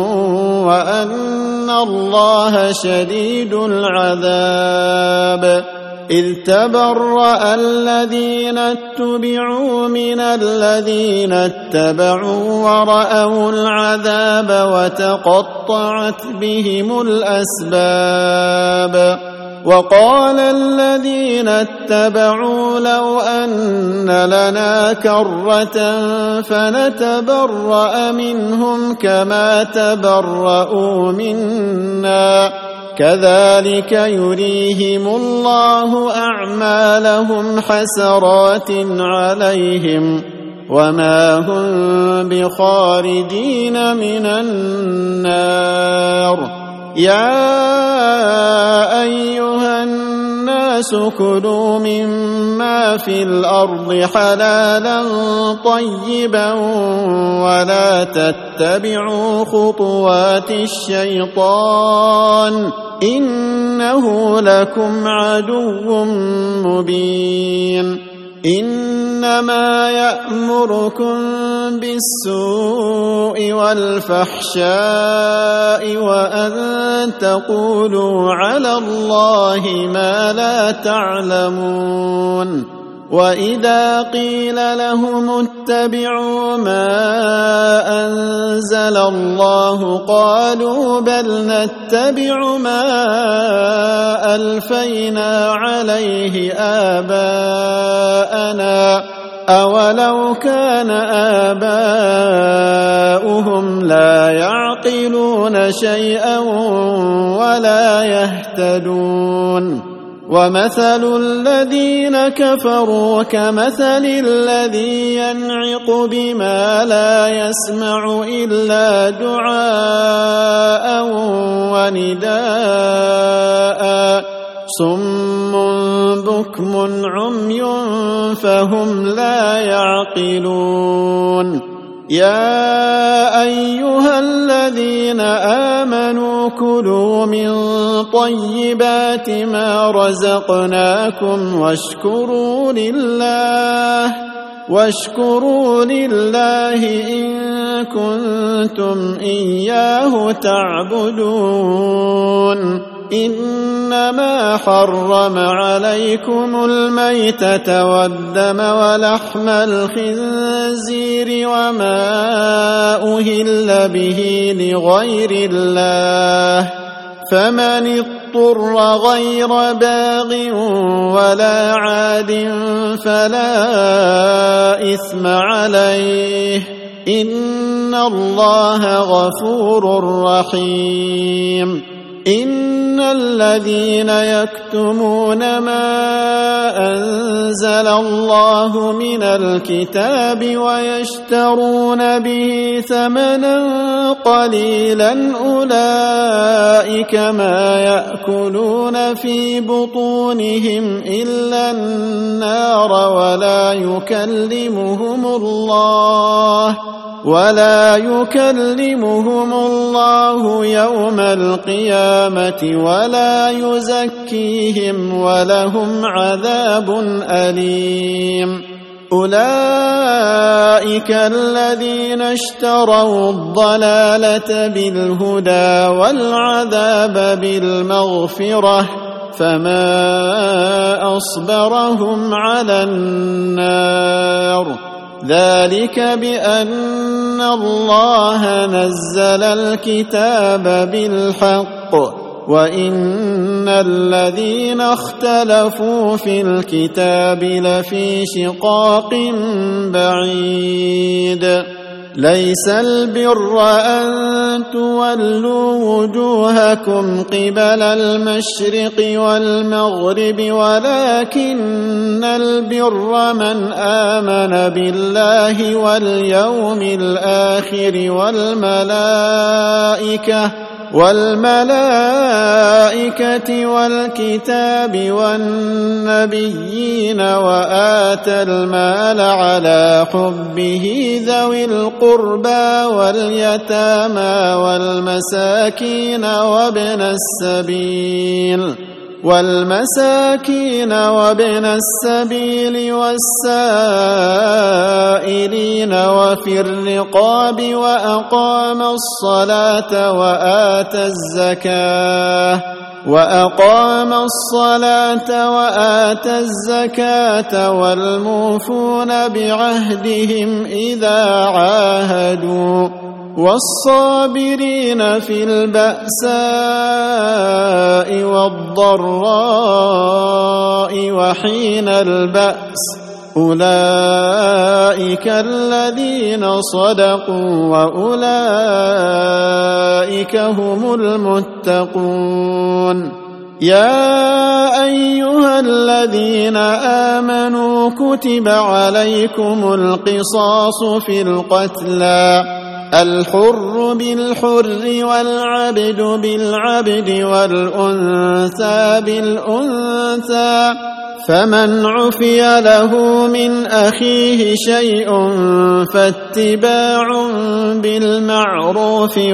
وأن الله شديد العذاب إذ تبرأ الذين اتبعوا من الذين اتبعوا ورأوا العذاب وتقطعت بهم الأسباب وقال الذين اتبعوا لو أن لنا كرة فنتبرأ منهم كما تبرأوا منا كذلك يريهم الله أعمالهم حسرات عليهم وما هم بخارجين من النار يا أيها الناس الناس كلوا مما في الأرض حلالا طيبا ولا تتبعوا خطوات الشيطان إنه لكم عدو مبين إنما يأمركم بالسوء والفحشاء وأن تقولوا على الله ما لا تعلمون وإذا قيل لهم اتبعوا ما أنزل الله قالوا بل نتبع ما ألفينا عليه آباءنا أولو كان آباؤهم لا يعقلون شيئا ولا يهتدون ومثل الذين كفروا كمثل الذي ينعق بما لا يسمع إلا دعاء ونداء صم بكم عمي فهم لا يعقلون يا أيها الذين آمنوا كلوا من طيبات ما رزقناكم واشكروا لله إن كنتم إياه تعبدون إنما حرم عليكم الميتة والدم ولحم الخنزير وما أهل به لغير الله فمن اضطر غير باغ ولا عاد فلا إثم عليه إن الله غفور رحيم إن الذين يكتمون ما أنزل الله من الكتاب ويشترون به ثمنا قليلا أولئك ما يأكلون في بطونهم إلا النار ولا يكلمهم الله يوم القيامة ولا يزكيهم ولهم عذاب أليم أولئك الذين اشتروا الضلالة بالهدى والعذاب بالمغفرة فما أصبرهم على النار ذلك بأن الله نزل الكتاب بالحق وإن الذين اختلفوا في الكتاب لفي شقاق بعيد ليس البر أن تولوا وجوهكم قبل المشرق والمغرب ولكن البر من آمن بالله واليوم الآخر والملائكة والكتاب والنبيين وآتى المال على حبه ذوي القربى واليتامى والمساكين وابن السبيل والسائلين وفي الرقاب وأقام الصلاة وآتى الزكاة والموفون بعهدهم إذا عاهدوا والصابرين في البأساء والضراء وحين البأس أولئك الذين صدقوا وأولئك هم المتقون يا أيها الذين آمنوا كتب عليكم القصاص في القتلى الحر بالحر والعبد بالعبد والأنثى بالأنثى، فمن عفي له من أخيه شيء فاتباع بالمعروف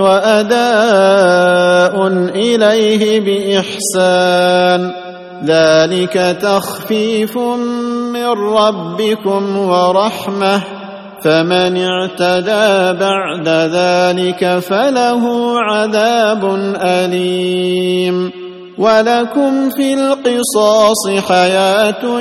وأداء إليه بإحسان، ذلك تخفيف من ربكم ورحمة، فمن اعتدى بعد ذلك فله عذاب أليم. ولكم في القصاص حياة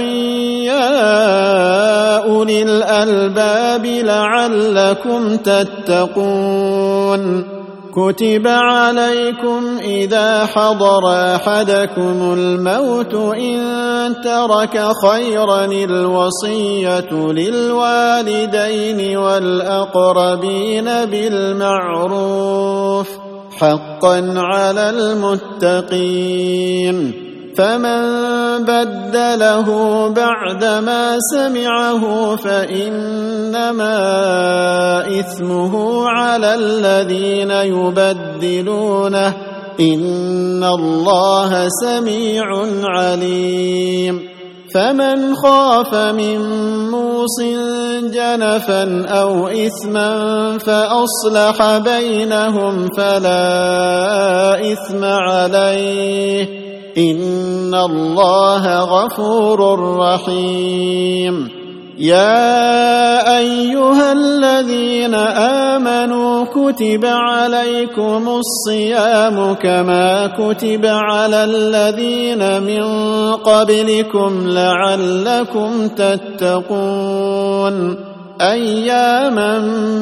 يا أولي الألباب لعلكم تتقون. كتب عليكم إذا حضر أحدكم الموت إن ترك خيرا الوصية للوالدين والأقربين بالمعروف حقا على المتقين، فمن بدله بعدما سمعه فإنما إثمه على الذين يبدلونه، إن الله سميع عليم. فمن خاف من موص جنفا أو إثما فأصلح بينهم فلا إثم عليه، إن الله غفور رحيم. يا أيها الذين آمنوا كتب عليكم الصيام كما كتب على الذين من قبلكم لعلكم تتقون، أياما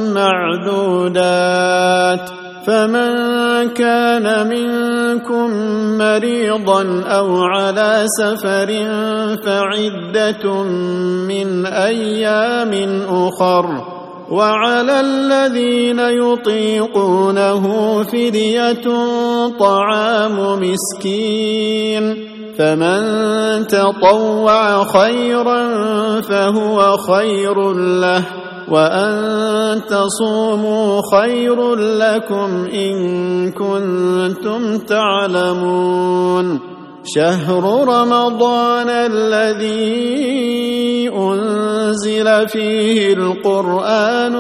معدودات، فمن كان منكم مريضا أو على سفر فعدة من أيام أخر، وعلى الذين يطيقونه فدية طعام مسكين، فمن تطوع خيرا فهو خير له، وأن تصوموا خير لكم إن كنتم تعلمون. شهر رمضان الذي أنزل فيه القرآن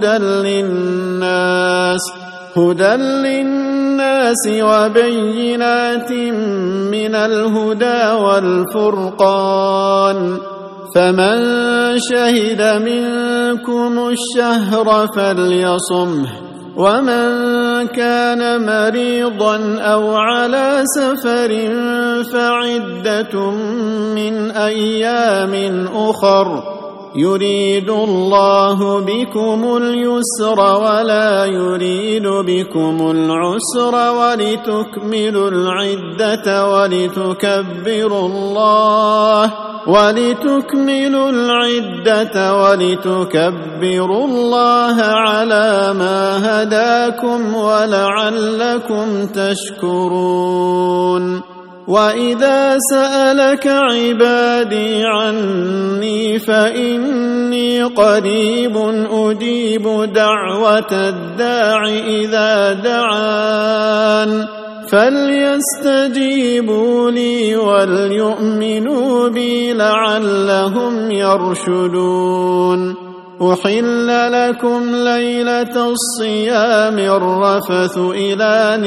هدى للناس وبينات من الهدى والفرقان، فمن شهد منكم الشهر فليصمه، ومن كان مريضا أو على سفر فعدة من أيام أخر، يريد الله بكم اليسر ولا يريد بكم العسر، ولتكملوا العدة ولتكبروا الله على ما هداكم ولعلكم تشكرون. وإذا سألك عبادي عني فإني قريب أجيب دعوة الداع إذا دعان، فليستجيبوا لي وليؤمنوا بي لعلهم يرشدون. أحل لكم ليلة الصيام الرفث إلى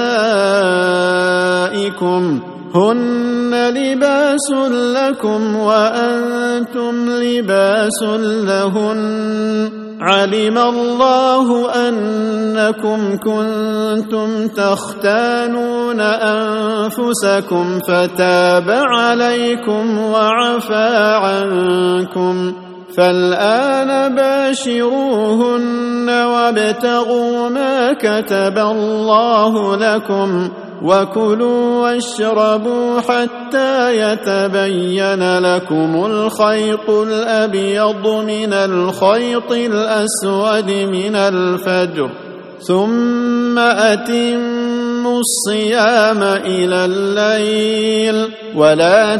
نسائكم هن لباس لكم وأنتم لباس لهن، علم الله أنكم كنتم تختانون أنفسكم فتاب عليكم وعفى عنكم، فالآن باشروهن وابتغوا ما كتب الله لكم، وكلوا واشربوا حتى يتبين لكم الخيط الأبيض من الخيط الأسود من الفجر، ثم أتموا الصيام إلى الليل، ولا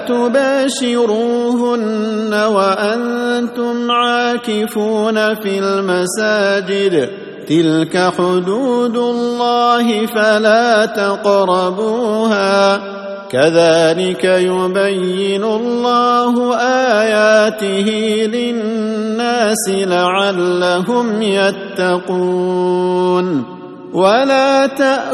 تباشروهن وأنتم عاكفون في المساجد، تلك حدود الله فلا تقربوها كذلك يبين الله آياته للناس لعلهم يتقون ولا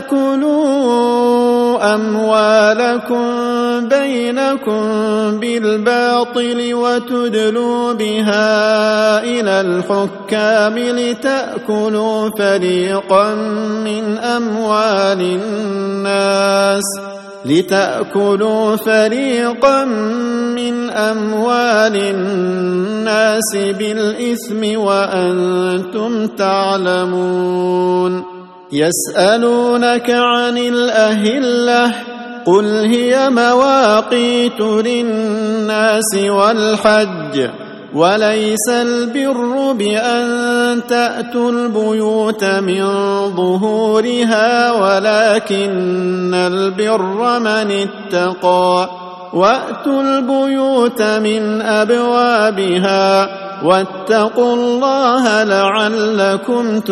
تأكلوا أموالكم بينكم بالباطل وتدلوا بها إلى الحكام لتأكلوا فريقا من أموال الناس بالإثم وأنتم تعلمون يسألونك عن الأهلة قل هي مواقيت للناس والحج وليس البر بأن تأتوا البيوت من ظهورها ولكن البر من اتقى وأتوا البيوت من أبوابها واتقوا الله لعلكم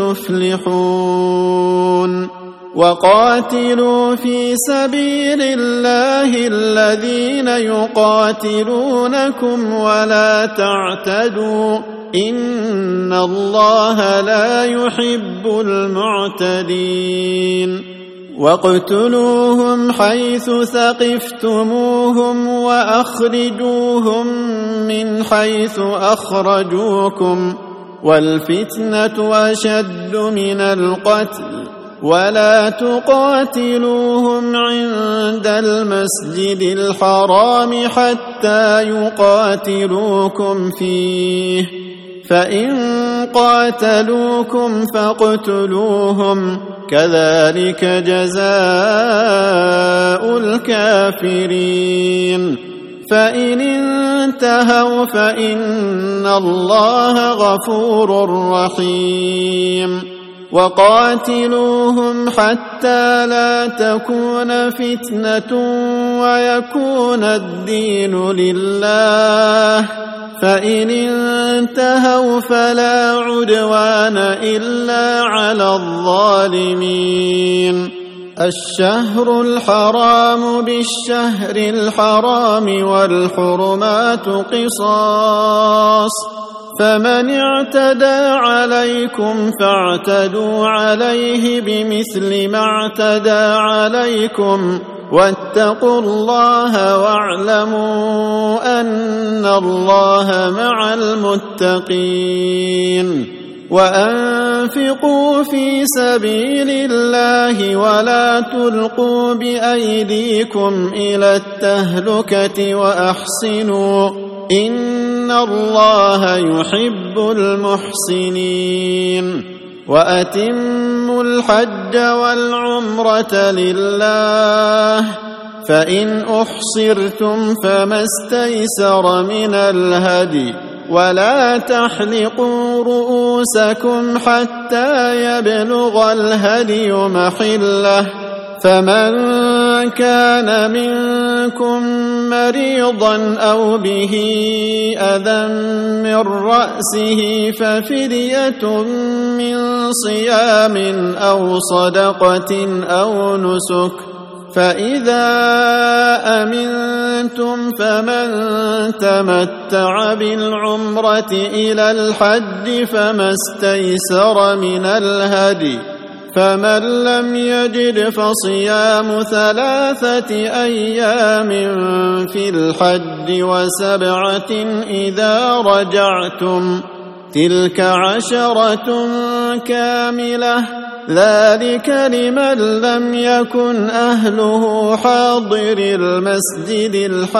تفلحون وقاتلوا في سبيل الله الذين يقاتلونكم ولا تعتدوا إن الله لا يحب المعتدين واقتلوهم حيث ثقفتموهم وأخرجوهم من حيث أخرجوكم والفتنة أشد من القتل ولا تقاتلوهم عند المسجد الحرام حتى يقاتلوكم فيه فإن قاتلوكم فاقتلوهم كذلك جزاء الكافرين فإن انتهوا فإن الله غفور رحيم وقاتلوهم حتى لا تكون فتنة ويكون الدين لله فإن انتهوا فلا عدوان إلا على الظالمين الشهر الحرام بالشهر الحرام والحرمات قصاص فمن اعتدى عليكم فاعتدوا عليه بمثل ما اعتدى عليكم واتقوا الله واعلموا أن الله مع المتقين وأنفقوا في سبيل الله ولا تلقوا بأيديكم إلى التهلكة وأحسنوا إن الله يحب المحسنين وأتموا الحج والعمرة لله فإن أحصرتم فما استيسر من الهدي ولا تحلقوا رؤوسكم حتى يبلغ الهدي محله فمن كان منكم مريضا أو به أذى من رأسه ففدية من صيام أو صدقة أو نسك فإذا أمنتم فمن تمتع بالعمرة إلى الحج فما استيسر من الهدي فمن لم يجد فصيام 3 أيام في الحج و7 إذا رجعتم تلك 10 كاملة ذلك لمن لم يكن أهله حاضر المسجد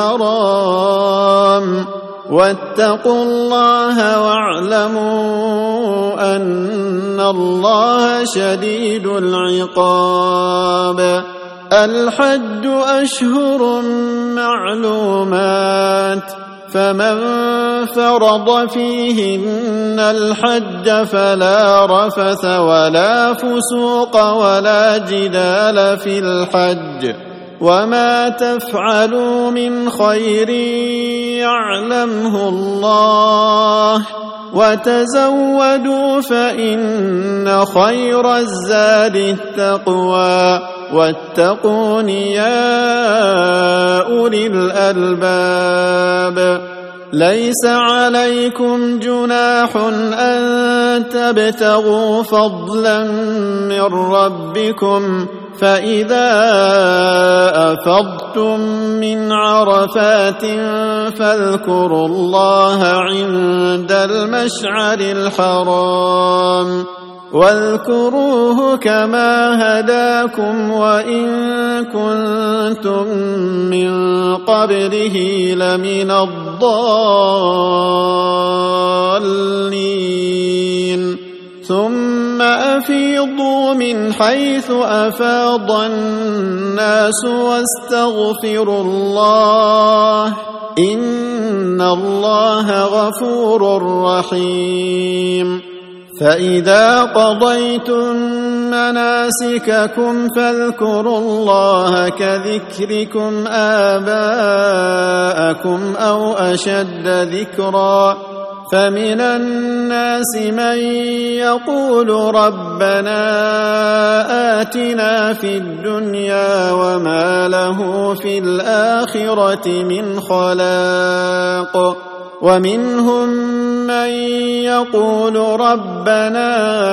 الحرام واتقوا الله واعلموا أن الله شديد العقاب الحج أشهر معلومات فمن فرض فيهن الحج فلا رفث ولا فسوق ولا جدال في الحج وما تفعلوا من خير يعلمه الله وتزودوا فإن خير الزاد التقوى واتقون يا أولي الألباب ليس عليكم جناح أن تبتغوا فضلا من ربكم فإذا أفضتم من عرفات فاذكروا الله عند المشعر الحرام واذكروه كما هداكم وإن كنتم من قبله لمن الضالين ثم أفيضوا من حيث أفاض الناس واستغفروا الله إن الله غفور رحيم فإذا قضيتم مناسككم فاذكروا الله كذكركم آباءكم أو أشد ذكرا فمن الناس من يقول ربنا آتنا في الدنيا وما له في الآخرة من خلاق ومنهم من يقول ربنا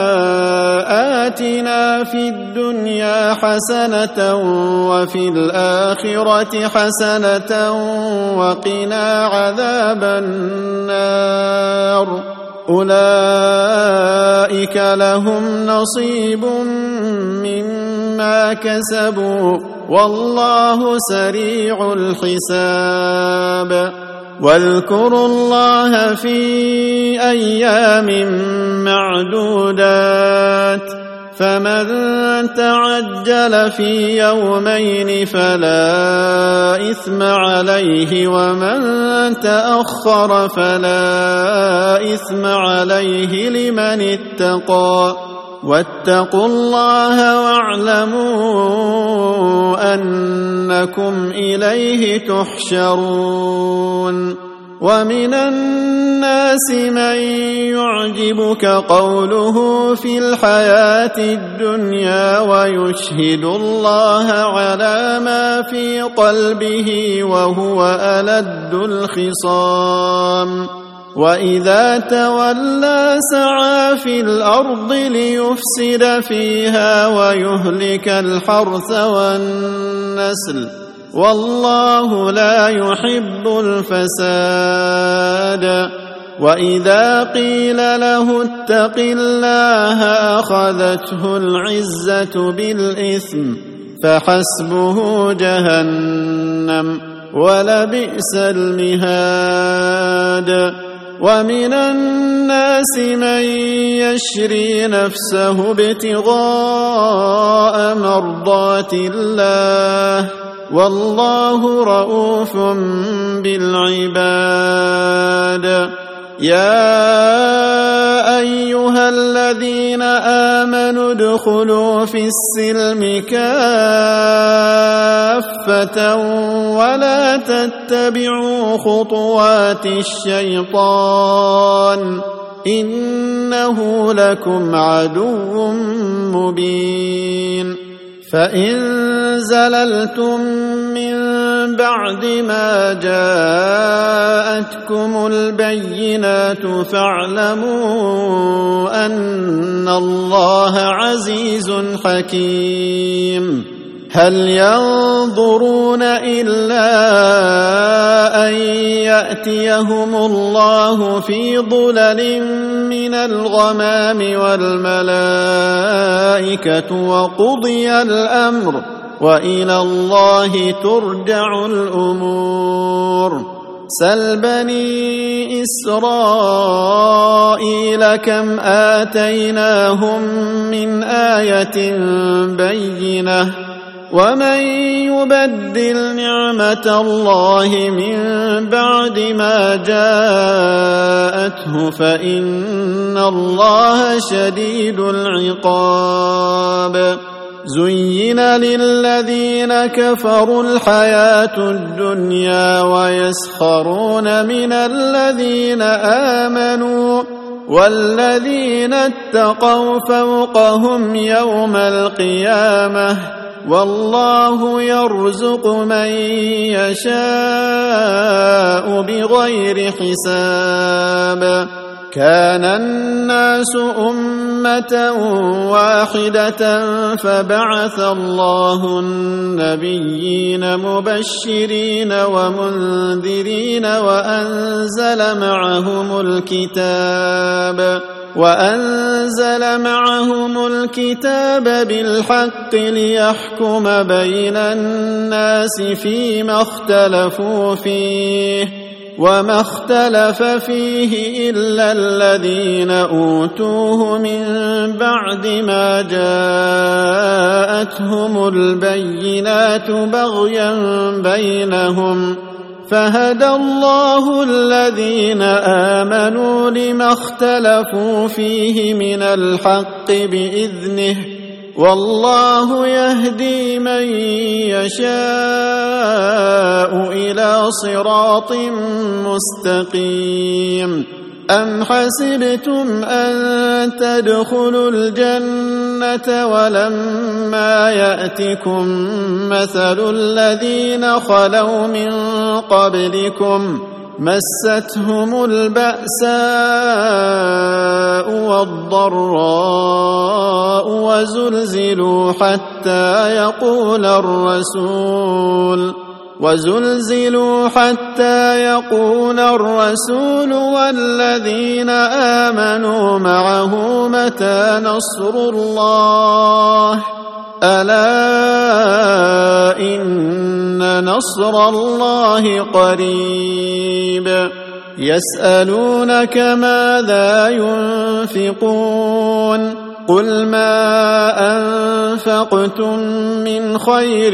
آتنا في الدنيا حسنة وفي الآخرة حسنة وقنا عذاب النار أولئك لهم نصيب مما كسبوا والله سريع الحساب واذكروا الله في أيام معدودات فمن تعجل في يومين فلا إثم عليه ومن تأخر فلا إثم عليه لمن اتقى واتقوا الله واعلموا أنكم إليه تحشرون ومن الناس من يعجبك قوله في الحياة الدنيا ويشهد الله على ما في قلبه وهو ألد الخصام وإذا تولى سعى في الأرض ليفسد فيها ويهلك الحرث والنسل والله لا يحب الفساد وإذا قيل له اتق الله أخذته العزة بالإثم فحسبه جهنم ولبئس المهاد ومن الناس من يشري نفسه ابتغاء مرضات الله والله رؤوف بالعباد يا أيها الذين آمنوا ادخلوا في السلم كافة ولا تتبعوا خطوات الشيطان إنه لكم عدو مبين فإن زللتم من بعد ما جاءتكم البينات فاعلموا أن الله عزيز حكيم هل ينظرون إلا أن يأتيهم الله في ظلل من الغمام والملائكة وقضي الأمر وإلى الله ترجع الأمور سل بني إسرائيل كم آتيناهم من آية بينة ومن يبدل نعمة الله من بعد ما جاءته فإن الله شديد العقاب زين للذين كفروا الحياة الدنيا ويسخرون من الذين آمنوا والذين اتقوا فوقهم يوم القيامة والله يرزق من يشاء بغير حساب كان الناس أمة واحدة فبعث الله النبيين مبشرين ومنذرين وأنزل معهم الكتاب بالحق ليحكم بين الناس فيما اختلفوا فيه وما اختلف فيه إلا الذين أوتوه من بعد ما جاءتهم البينات بغيا بينهم فهدى الله الذين آمنوا لما اختلفوا فيه من الحق بإذنه والله يهدي من يشاء إلى صراط مستقيم أم حسبتم أن تدخلوا الجنة ولما يأتكم مثل الذين خلوا من قبلكم مستهم البأساء والضراء وزلزلوا حتى يقول الرسول والذين آمنوا معه متى نصر الله ألا إن نصر الله قريب يسألونك ماذا ينفقون قل ما أنفقتم من خير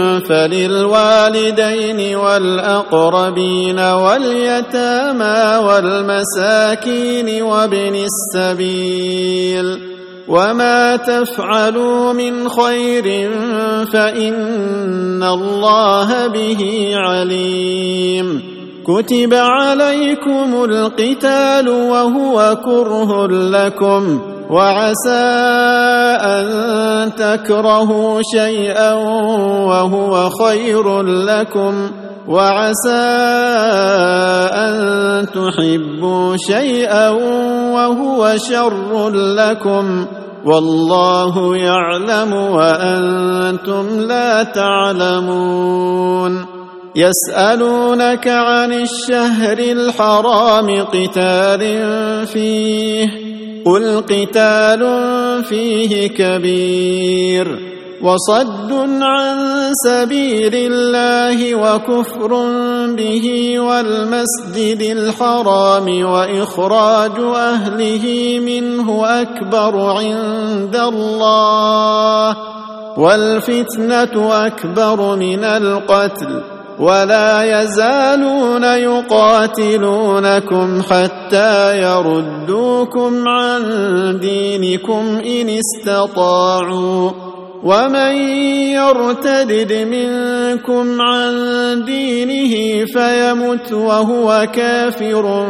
فللوالدين والأقربين واليتامى والمساكين وابن السبيل وما تفعلوا من خير فإن الله به عليم كتب عليكم القتال وهو كره لكم وعسى أن تكرهوا شيئا وهو خير لكم وعسى أن تحبوا شيئا وهو شر لكم والله يعلم وأنتم لا تعلمون يسألونك عن الشهر الحرام قتال فيه قل قتال فيه كبير وصد عن سبيل الله وكفر به والمسجد الحرام وإخراج أهله منه أكبر عند الله والفتنة أكبر من القتل ولا يزالون يقاتلونكم حتى يردوكم عن دينكم إن استطاعوا ومن يرتدد منكم عن دينه فيمت وهو كافر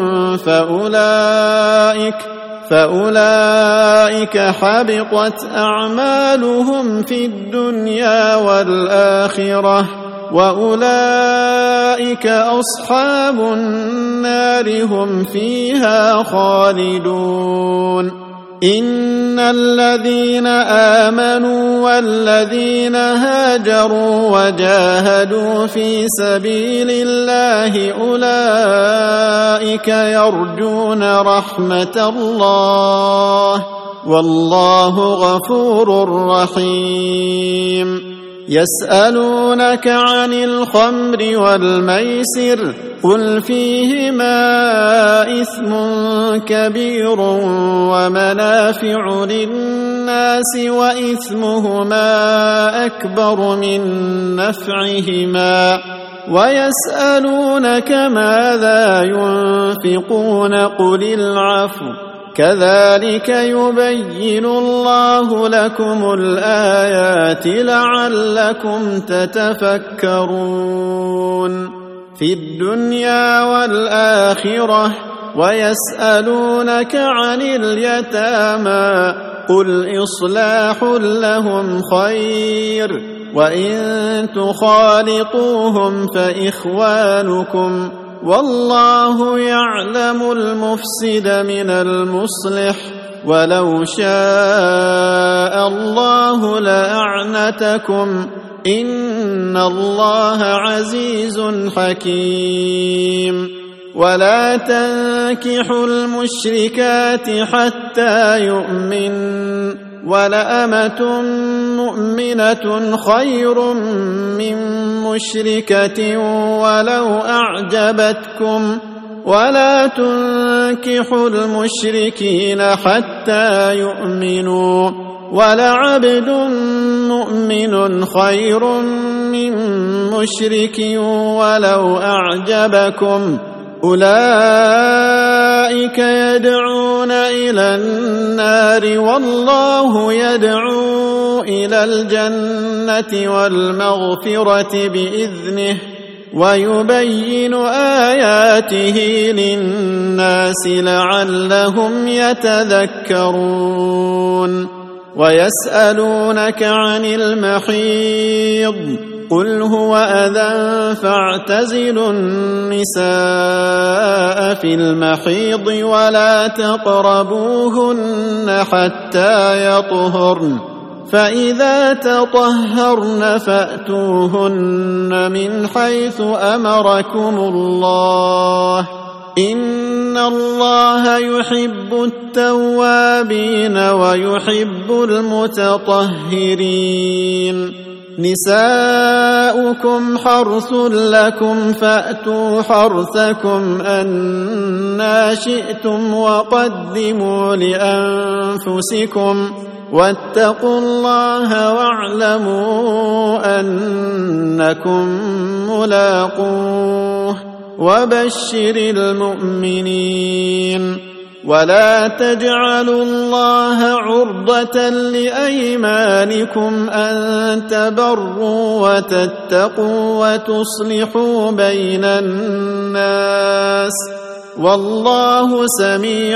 فأولئك حبطت أعمالهم في الدنيا والآخرة وأولئك أصحاب النار هم فيها خالدون إن الذين آمنوا والذين هاجروا وجاهدوا في سبيل الله أولئك يرجون رحمة الله والله غفور رحيم يسألونك عن الخمر والميسر قل فيهما إثم كبير ومنافع للناس وإثمهما أكبر من نفعهما ويسألونك ماذا ينفقون قل العفو كذلك يبين الله لكم الآيات لعلكم تتفكرون في الدنيا والآخرة ويسألونك عن اليتامى قل إصلاح لهم خير وإن تخالطوهم فإخوانكم والله يعلم المفسد من المصلح ولو شاء الله لأعنتكم إن الله عزيز حكيم ولا تنكحوا المشركات حتى يؤمن ولأمة مؤمنة خير من مشركة ولو أعجبتكم ولا تنكحوا المشركين حتى يؤمنوا ولعبد مؤمن خير من مشرك ولو أعجبكم أولئك يدعون إلى النار والله يدعو إلى الجنة والمغفرة بإذنه ويبين آياته للناس لعلهم يتذكرون ويسألونك عن المحيض قل هو أذى فاعتزلوا النساء في المحيض ولا تقربوهن حتى يطهرن فإذا تطهرن فأتوهن من حيث أمركم الله إن الله يحب التوابين ويحب المتطهرين نساؤكم حرث لكم فأتوا حرثكم أنى شئتم وقدموا لأنفسكم واتقوا الله واعلموا أنكم ملاقوه وبشر المؤمنين ولا تجعلوا الله عرضة لأيمانكم أن تبروا وتتقوا وتصلحوا بين الناس والله سميع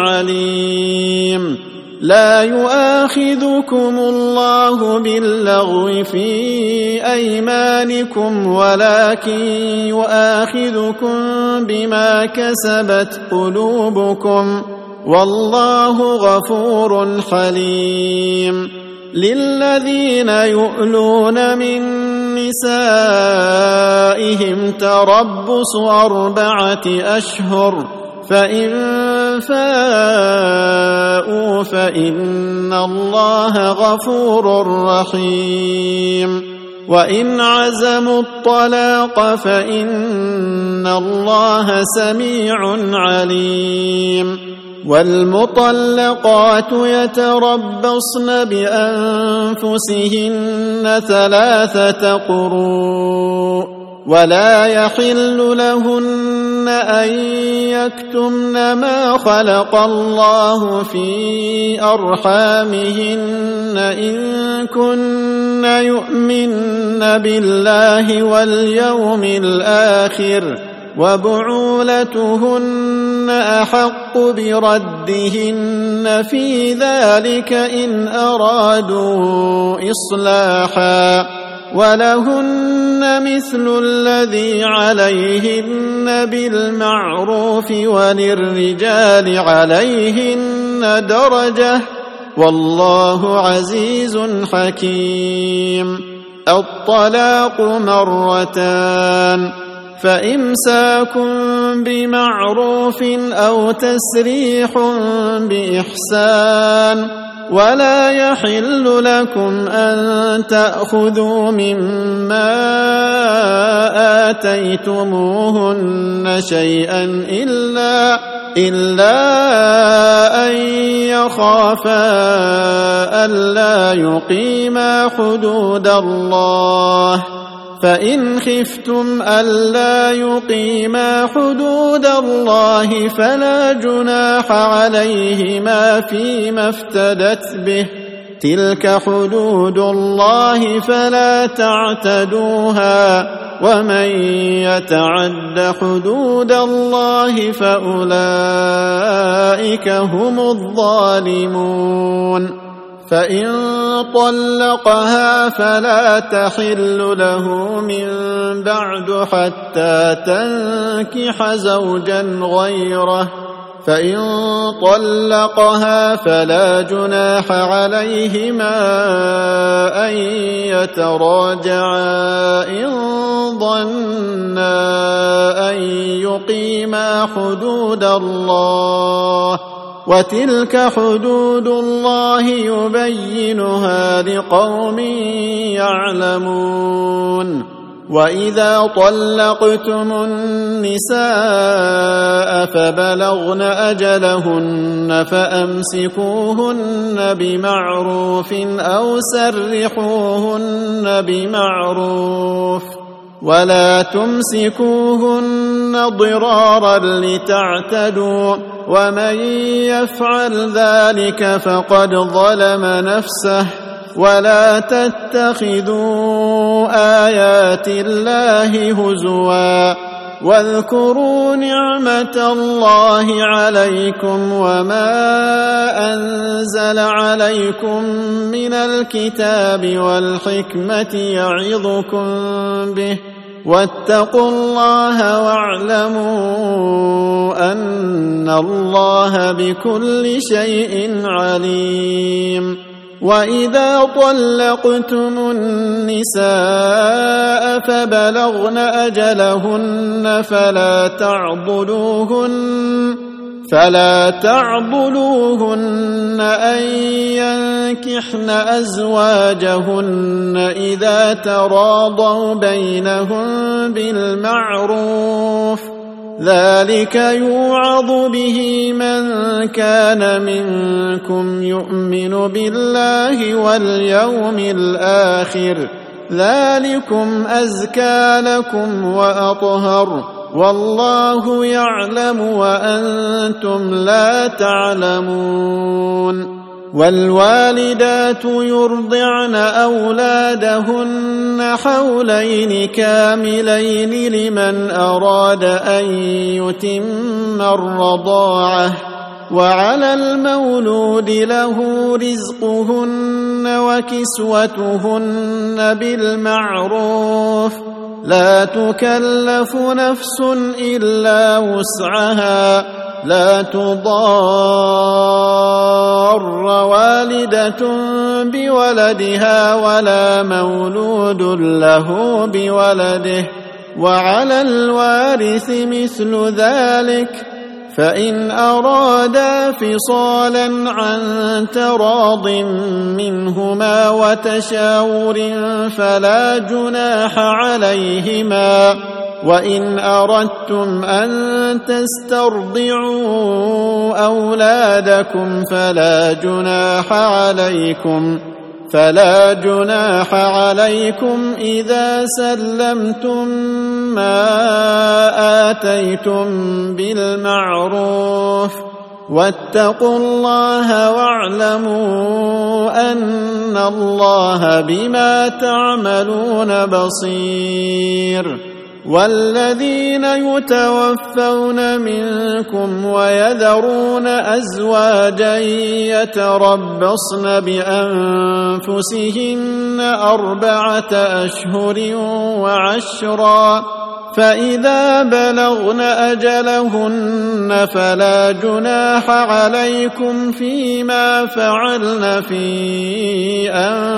عليم لا يؤاخذكم الله باللغو في أيمانكم ولكن يؤاخذكم بما كسبت قلوبكم والله غفور حليم للذين يؤلون من نسائهم تربص 4 أشهر فإن فاءوا فإن الله غفور رحيم وإن عزموا الطلاق فإن الله سميع عليم والمطلقات يتربصن بأنفسهن 3 قروء ولا يحل لهن أن يكتمن ما خلق الله في أرحامهن إن كن يؤمن بالله واليوم الآخر وبعولتهن أحق بردهن في ذلك إن أرادوا إصلاحا ولهن مثل الذي عليهن بالمعروف وللرجال عليهن درجة والله عزيز حكيم الطلاق 2 فإمساك بمعروف أو تسريح بإحسان ولا يحل لكم أن تأخذوا مما آتيتموهن شيئا إلا أن يخافا ألا يقيما حدود الله فإن خفتم ألا يقيما حدود الله فلا جناح عليهما فيما افتدت به تلك حدود الله فلا تعتدوها ومن يتعد حدود الله فأولئك هم الظالمون فإن طلقها فلا تحل له من بعد حتى تنكح زوجا غيره فإن طلقها فلا جناح عليهما أن يتراجعا إن ظنا أن يقيما حدود الله وتلك حدود الله يبينها لقوم يعلمون وإذا طلقتم النساء فبلغن أجلهن فأمسكوهن بمعروف أو سرحوهن بمعروف ولا تمسكوهن ضرارا لتعتدوا ومن يفعل ذلك فقد ظلم نفسه ولا تتخذوا آيات الله هزوا واذكروا نعمة الله عليكم وما أنزل عليكم من الكتاب والحكمة يعظكم به واتقوا الله واعلموا أن الله بكل شيء عليم وإذا طلقتم النساء فبلغن أجلهن فلا تعضلوهن أن ينكحن أزواجهن إذا تراضوا بينهم بالمعروف ذلك يوعظ به من كان منكم يؤمن بالله واليوم الآخر ذلكم أزكى لكم وأطهر والله يعلم وأنتم لا تعلمون والوالدات يرضعن أولادهن حولين كاملين لمن أراد أن يتم الرضاعة وعلى المولود له رزقهن وكسوتهن بالمعروف لا تكلف نفس إلا وسعها لا تضار والدة بولدها ولا مولود له بولده وعلى الوارث مثل ذلك فإن أرادا فصالا عن تراض منهما وتشاور فلا جناح عليهما وإن أردتم أن تسترضعوا أولادكم فلا جناح عليكم إذا سلمتم ما آتيتم بالمعروف واتقوا الله واعلموا أن الله بما تعملون بصير والذين يتوفون منكم ويذرون أزواجا يتربصن بأنفسهن 4 أشهر وعشرا فإذا بلغن أجلهن فلا جناح عليكم فيما فعلن في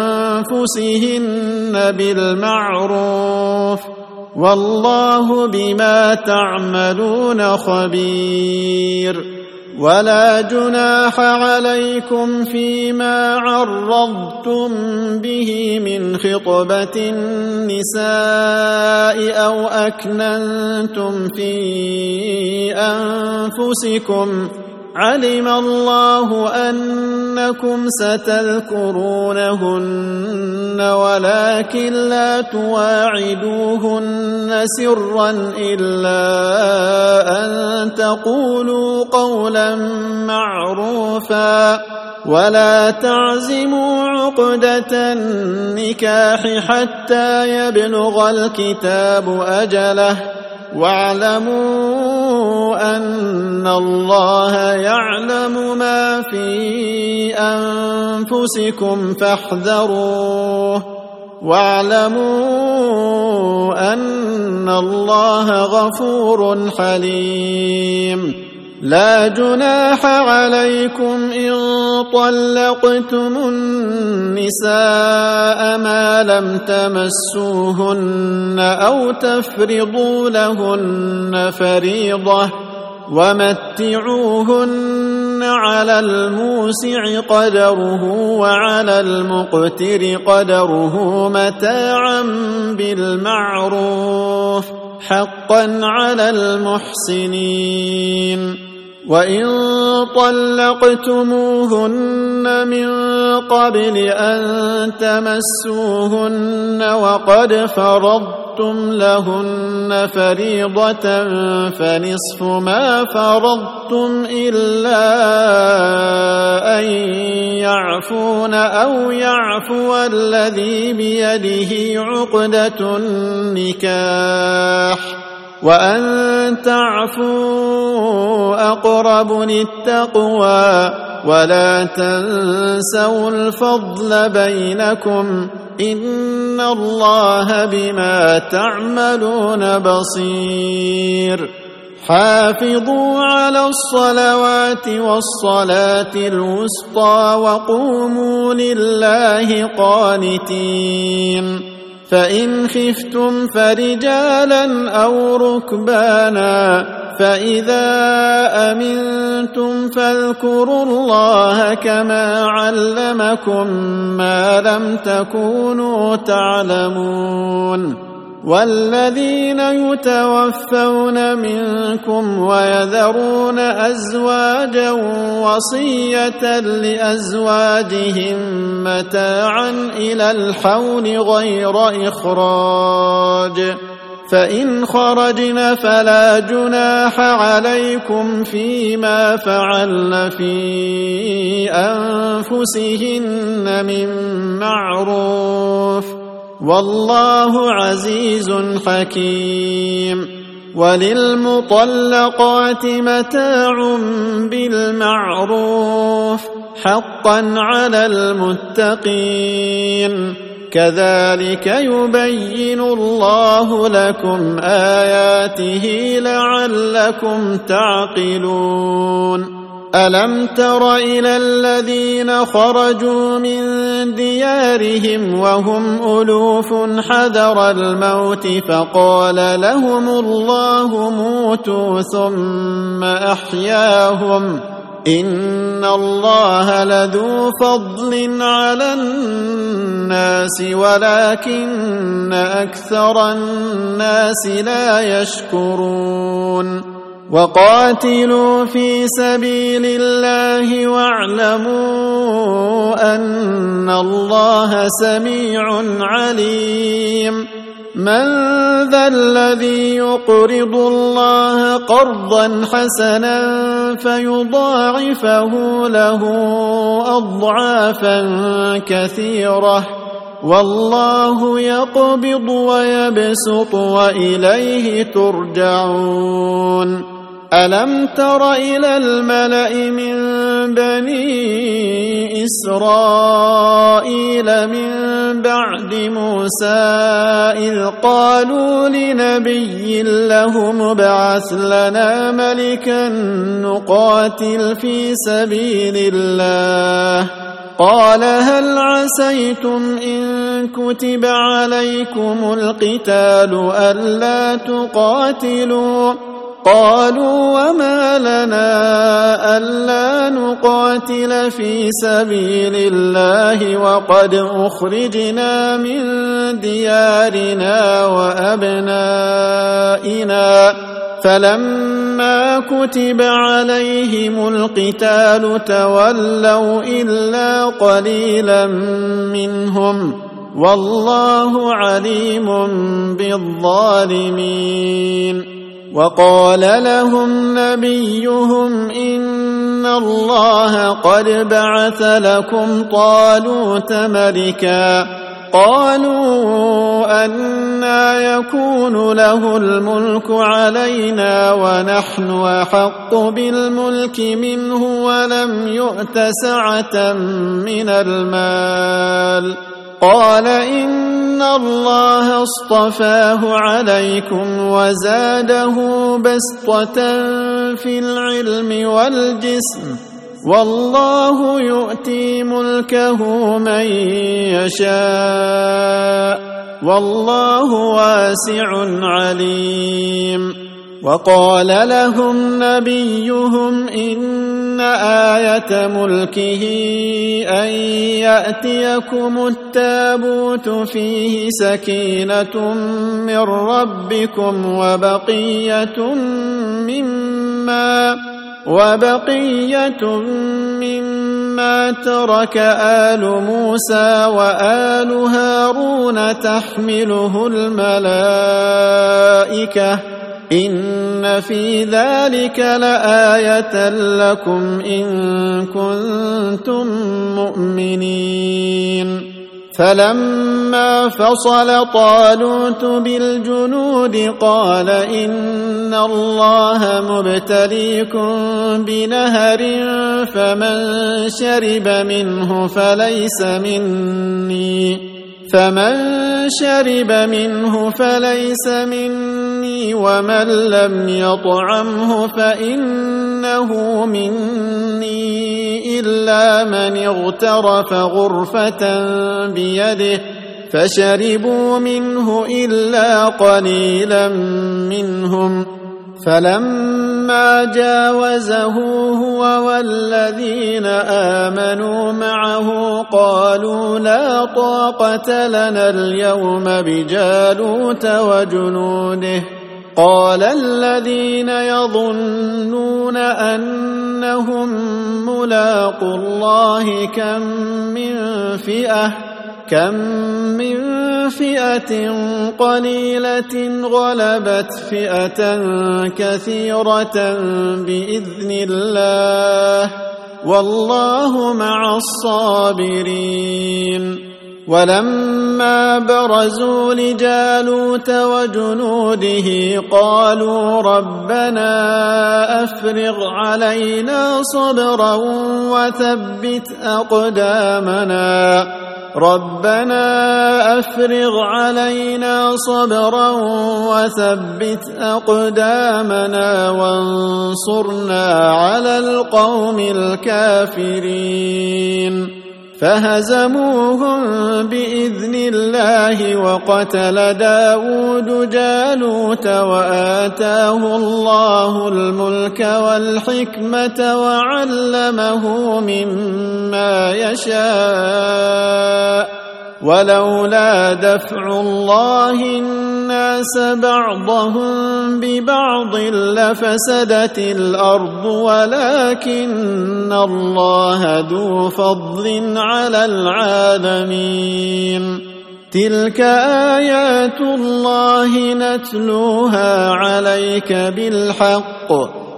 أنفسهن بالمعروف والله بما تعملون خبير ولا جناح عليكم فيما عرضتم به من خطبة النساء أو أكننتم في أنفسكم علم الله أن إنكم ستذكرونهن ولكن لا تواعدوهن سرا إلا أن تقولوا قولا معروفا ولا تعزموا عقدة النكاح حتى يبلغ الكتاب أجله واعلموا أن الله يعلم ما في أنفسكم فاحذروه واعلموا أن الله غفور حليم لا جناح عليكم إن طلقتم النساء ما لم تمسوهن أو تفرضوا لهن فريضة ومتعوهن على الموسع قدره وعلى المقتر قدره متاعا بالمعروف حقا على المحسنين وإن طلقتموهن من قبل أن تمسوهن وقد فرضتم لهن فريضة فنصف ما فرضتم إلا أن يعفون أو يعفو الذي بيده عقدة النكاح وأن تعفوا أقرب للتقوى ولا تنسوا الفضل بينكم إن الله بما تعملون بصير حافظوا على الصلوات والصلاة الوسطى وقوموا لله قانتين فإن خفتم فرجالا أو ركبانا فإذا أمنتم فاذكروا الله كما علمكم ما لم تكونوا تعلمون والذين يتوفون منكم ويذرون أزواجا وصية لأزواجهم متاعا إلى الحول غير إخراج فإن خرجن فلا جناح عليكم فيما فعلن في أنفسهن من معروف والله عزيز حكيم وللمطلقات متاع بالمعروف حقا على المتقين كذلك يبين الله لكم آياته لعلكم تعقلون ألم تر إلى الذين خرجوا من ديارهم وهم ألوف حذر الموت فقال لهم الله موتوا ثم أحياهم إن الله لذو فضل على الناس ولكن أكثر الناس لا يشكرون وقاتلوا في سبيل الله واعلموا أن الله سميع عليم من ذا الذي يقرض الله قرضا حسنا فيضاعفه له أضعافا كثيرة والله يقبض ويبسط وإليه ترجعون ألم تر إلى الملأ من بني إسرائيل من بعد موسى إذ قالوا لنبي له ابعث لنا ملكا نقاتل في سبيل الله قال هل عسيتم إن كتب عليكم القتال ألا تقاتلوا قالوا وما لنا ألا نقاتل في سبيل الله وقد أخرجنا من ديارنا وأبنائنا فلما كتب عليهم القتال تولوا إلا قليلا منهم والله عليم بالظالمين وقال لهم نبيهم إن الله قد بعث لكم طالوت ملكا قالوا أنى يكون له الملك علينا ونحن أحق بالملك منه ولم يؤت سعة من المال قال إن الله اصطفاه عليكم وزاده بسطة في العلم والجسم والله يؤتي ملكه من يشاء والله واسع عليم وقال لهم نبيهم إن آية ملكه أن يأتيكم التابوت فيه سكينة من ربكم وبقية مما ترك آل موسى وآل هارون تحمله الملائكة إن في ذلك لآية لكم إن كنتم مؤمنين فلما فصل طالوت بالجنود قال إن الله مبتليكم بنهر فمن شرب منه فليس مني ومن لم يطعمه فإنه مني إلا من اغترف غرفة بيده فشربوا منه إلا قليلا منهم فلما جاوزه هو والذين آمنوا معه قالوا لا طاقة لنا اليوم بجالوت وجنوده قال الذين يظنون أنهم ملاقو الله كم من فئة قليلة غلبت فئة كثيرة بإذن الله والله مع الصابرين ولما برزوا لجالوت وجنوده قالوا ربنا أفرغ علينا صبرا وثبت أقدامنا وانصرنا على القوم الكافرين فهزموهم بإذن الله وقتل داود جالوت وآتاه الله الملك والحكمة وعلمه مما يشاء ولولا دفع الله الناس بعضهم ببعض لفسدت الأرض ولكن الله ذو فضل على العالمين تلك آيات الله نتلوها عليك بالحق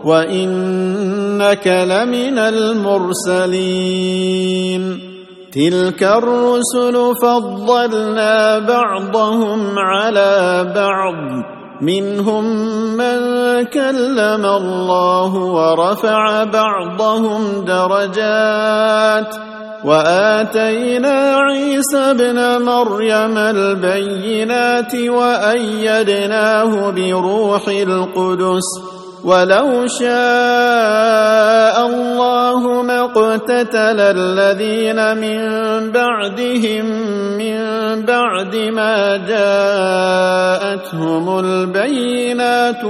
وإنك لمن المرسلين تلك الرسل فضلنا بعضهم على بعض منهم من كلم الله ورفع بعضهم درجات وآتينا عيسى ابن مريم البينات وأيدناه بروح القدس ولو شاء الله ما اقتتل الذين من بعدهم من بعد ما جاءتهم البينات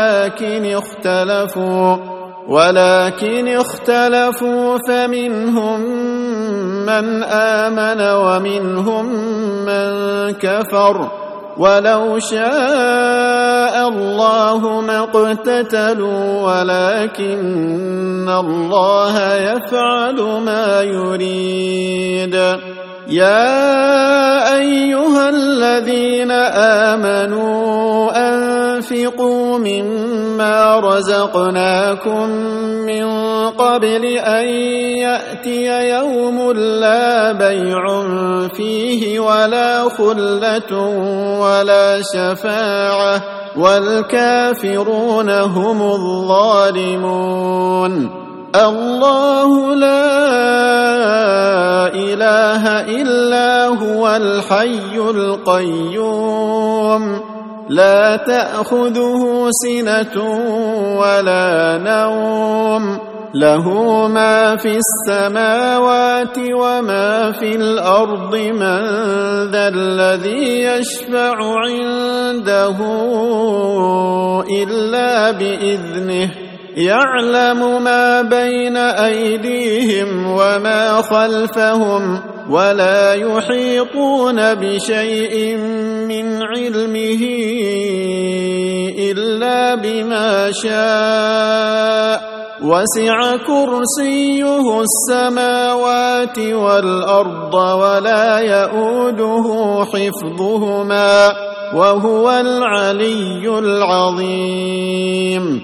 ولكن اختلفوا فمنهم من آمن ومنهم من كفر ولو شاء شاء الله ما اقتتلوا ولكن الله يفعل ما يريد. يا أيها الذين آمنوا أنفقوا مما رزقناكم من قبل أن يأتي يوم لا بيع فيه ولا خلة ولا شفاعة والكافرون هم الظالمون. الله لا إله إلا هو الحي القيوم لا تأخذه سنة ولا نوم له ما في السماوات وما في الأرض من ذا الذي يشفع عنده إلا بإذنه يعلم ما بين أيديهم وما خلفهم ولا يحيطون بشيء من علمه إلا بما شاء وسع كرسيه السماوات والأرض ولا يؤوده حفظهما وهو العلي العظيم.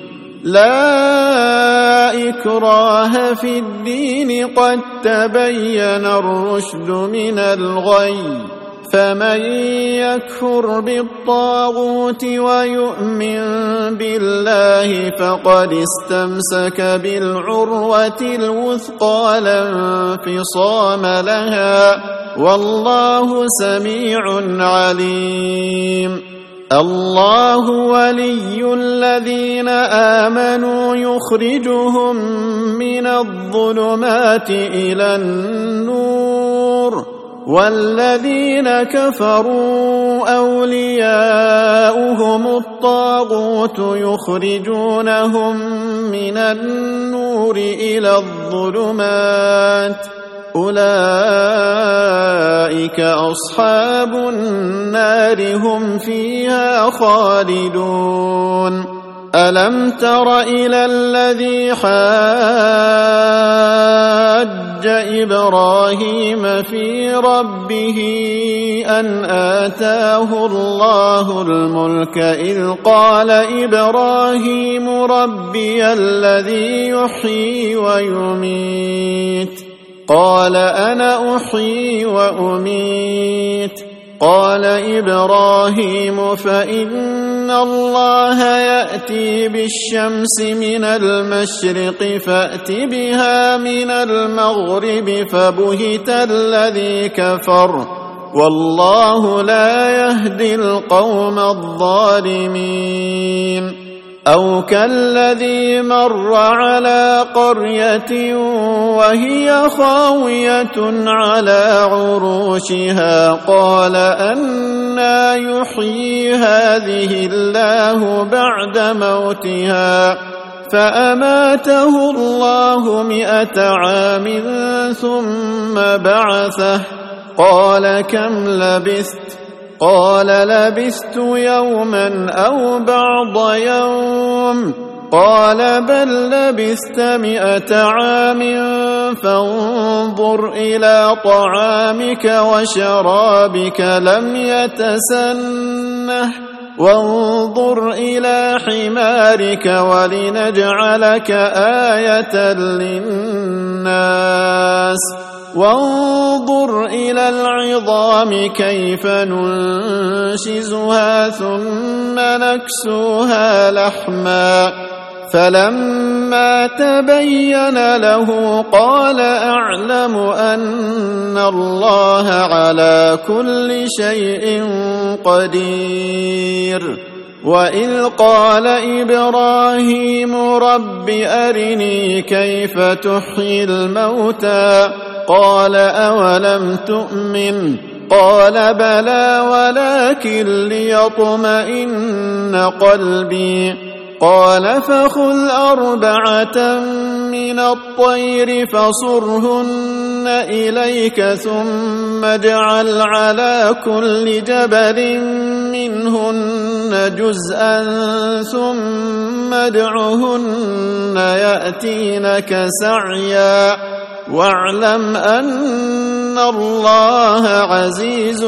لا إكراه في الدين قد تبين الرشد من الغي فمن يكفر بالطاغوت ويؤمن بالله فقد استمسك بالعروة الوثقى لا انفصام لها والله سميع عليم. الله ولي الذين آمنوا يخرجهم من الظلمات إلى النور والذين كفروا أولياؤهم الطاغوت يخرجونهم من النور إلى الظلمات أولئك أصحاب النار هم فيها خالدون. ألم تر إلى الذي حاج إبراهيم في ربه أن آتاه الله الملك إذ قال إبراهيم ربي الذي يحيي ويميت قال أنا أحيي وأميت قال إبراهيم فإن الله يأتي بالشمس من المشرق فأت بها من المغرب فبهت الذي كفر والله لا يهدي القوم الظالمين. أو كالذي مر على قرية وهي خاوية على عروشها قال أنى يحيي هذه الله بعد موتها فأماته الله 100 عام ثم بعثه قال كم لبثت قال لبثت يوما أو بعض يوم قال بل لبثت 100 عام فانظر إلى طعامك وشرابك لم يتسنه وانظر إلى حمارك ولنجعلك آية للناس وانظر إلى العظام كيف ننشزها ثم نكسوها لحما فلما تبين له قال أعلم أن الله على كل شيء قدير. وإذ قال إبراهيم رب أرني كيف تحيي الموتى قال أولم تؤمن قال بلى ولكن ليطمئن قلبي قال فخذ 4 من الطير فصرهن إليك ثم اجعل على كل جبل منهن جزءا ثم ادعهن يأتينك سعيا واعلم أن الله عزيز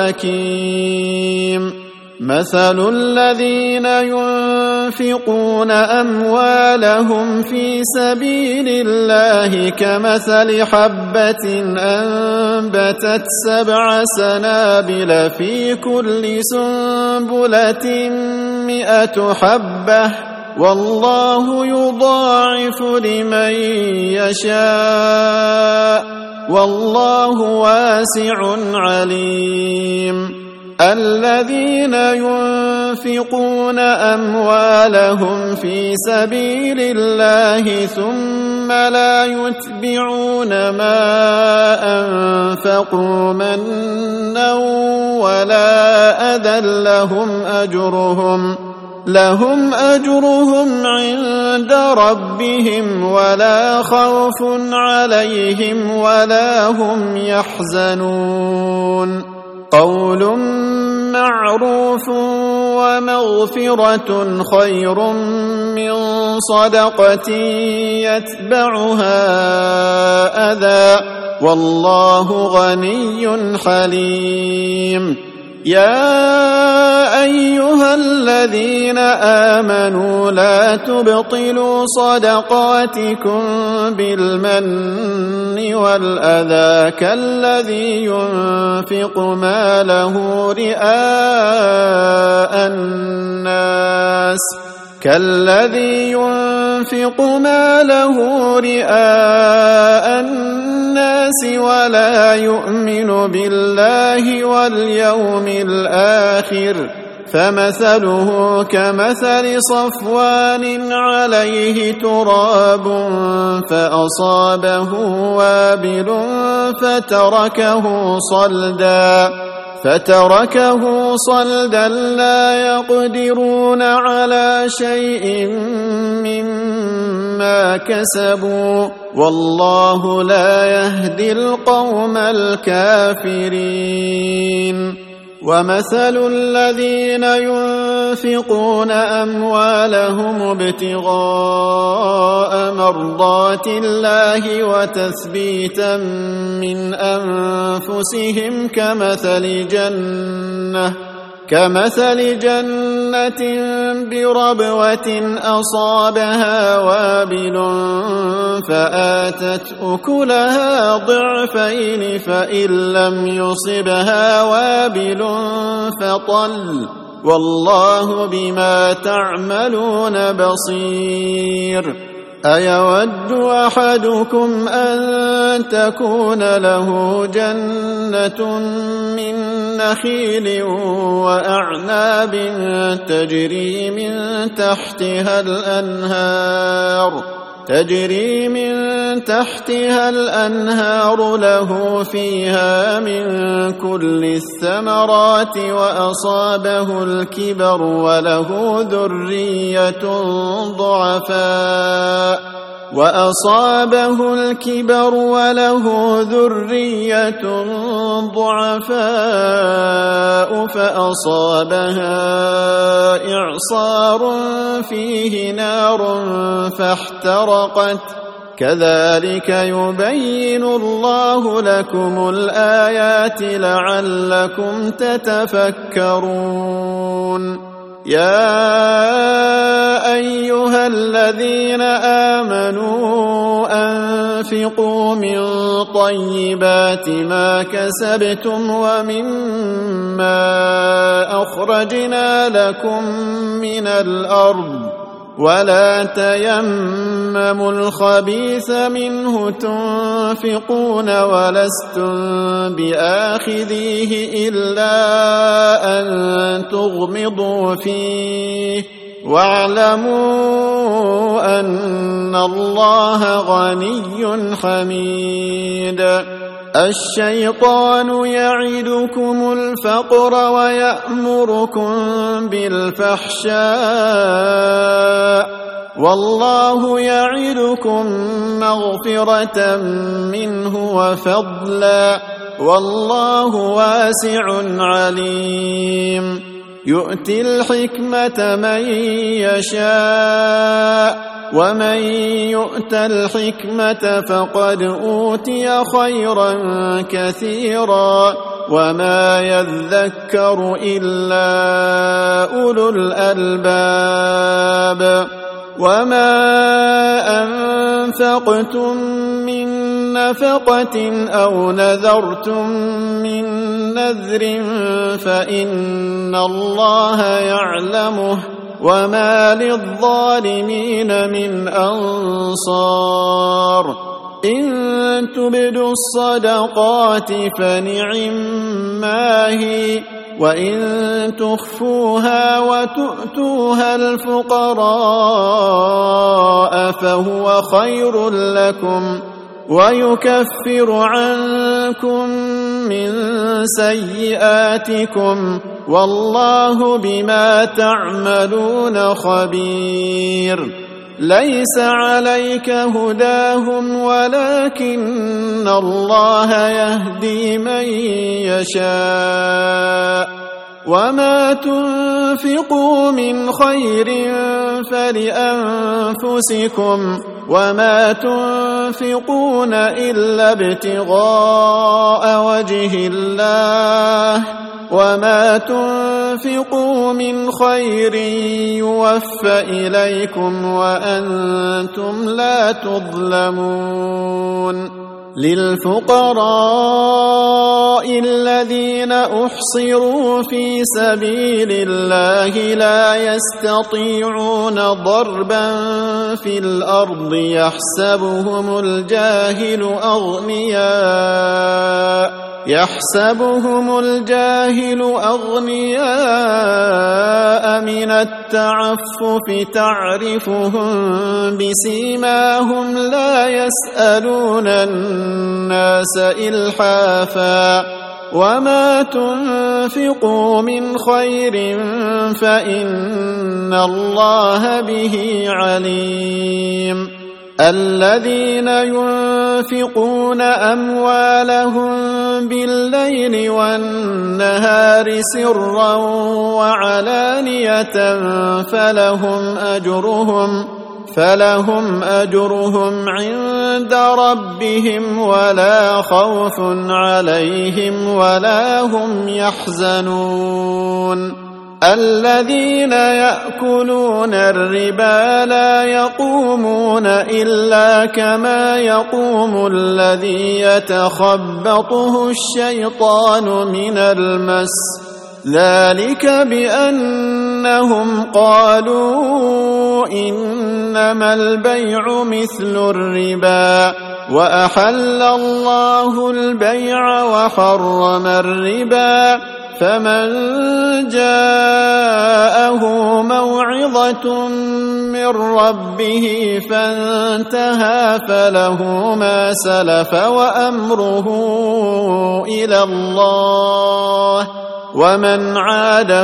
حكيم مثل الذين ينفقون أموالهم في سبيل الله كمثل حبة أنبتت 7 سنابل في كل سنبلة 100 حبة والله يضاعف لمن يشاء والله واسع عليم الذين ينفقون أموالهم في سبيل الله ثم لا يتبعون ما أنفقوا منا ولا أذى لهم أجرهم عند ربهم ولا خوف عليهم ولا هم يحزنون قول معروف ومغفرة خير من صدقة يتبعها أذى والله غني حليم يا أيها الذين آمنوا لا تبطلوا صدقاتكم بالمن والأذى كالذي ينفق ماله رئاء الناس ولا يؤمن بالله واليوم الآخر فمثله كمثل صفوان عليه تراب فأصابه وابل فتركه صلدا لا يقدرون على شيء مما كسبوا والله لا يهدي القوم الكافرين ومثل الذين ينفقون أموالهم ابتغاء مرضات الله وتثبيتا من أنفسهم كمثل جنة بربوة أصابها وابل فآتت أكلها ضعفين فإن لم يصبها وابل فطل والله بما تعملون بصير أيود أحدكم أن تكون له جنة من نخيل وأعناب تجري من تحتها الأنهار له فيها من كل الثمرات وأصابه الكبر وله ذرية ضعفاء فأصابها إعصار فيه نار فاحترقت كذلك يبين الله لكم الآيات لعلكم تتفكرون يا أيها الذين آمنوا أنفقوا من طيبات ما كسبتم ومما أخرجنا لكم من الأرض ولا تيمموا الخبيث منه تنفقون ولستم بآخذيه إلا أن تغمضوا فيه واعلموا أن الله غني حميد الشيطان يعدكم الفقر ويأمركم بالفحشاء والله يعدكم مغفرة منه وفضلا والله واسع عليم يؤتي الحكمة من يشاء ومن يؤت الحكمة فقد أوتي خيرا كثيرا وما يذكر إلا أولو الألباب وما أنفقتم من نفقة أو نذرتم من نذر فإن الله يعلمه وما للظالمين من أنصار إن تبدوا الصدقات فنعما هي وإن تخفوها وتؤتوها الفقراء فهو خير لكم ويكفر عنكم من سيئاتكم والله بما تعملون خبير ليس عليك هداهم ولكن الله يهدي من يشاء وما تنفقوا من خير فلأنفسكم وما تنفقون إلا ابتغاء وجه الله وما تنفقوا من خير يوفى إليكم وأنتم لا تظلمون للفقراء الذين أحصروا في سبيل الله لا يستطيعون ضربا في الأرض يحسبهم الجاهل أغنياء من التعفف تعرفهم بسيماهم لا يسألون الناس إلحافا وما تنفقوا من خير فإن الله به عليم الذين ينفقون أموالهم بالليل والنهار سرا وعلانية فلهم أجرهم عند ربهم ولا خوف عليهم ولا هم يحزنون الذين يأكلون الربا لا يقومون إلا كما يقوم الذي يتخبطه الشيطان من المس ذلك بأنهم قالوا إنما البيع مثل الربا وأحل الله البيع وحرم الربا فمن جاءه موعظة من ربه فانتهى فله ما سلف وأمره إلى الله ومن عاد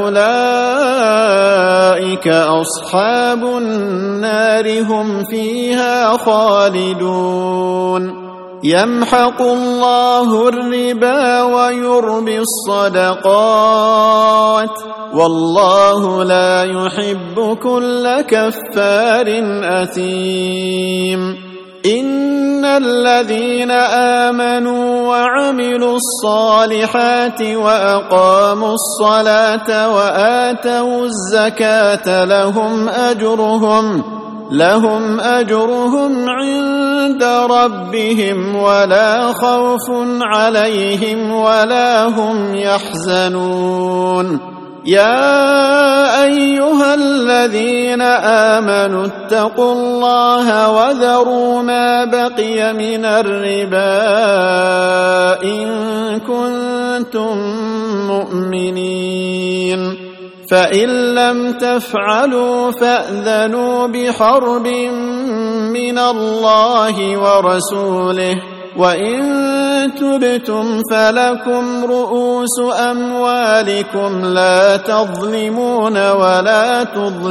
فأولئك أصحاب النار هم فيها خالدون يمحق الله الربا ويربي الصدقات والله لا يحب كل كفار أثيم إن الذين آمنوا وعملوا الصالحات وأقاموا الصلاة وآتوا الزكاة لهم أجرهم عند ربهم ولا خوف عليهم ولا هم يحزنون يا أيها الذين آمنوا اتقوا الله وذروا ما بقي من الربا إن كنتم مؤمنين فإن لم تفعلوا فأذنوا بحرب من الله ورسوله وإن تبتم فلكم رؤوس أموالكم لا تظلمون ولا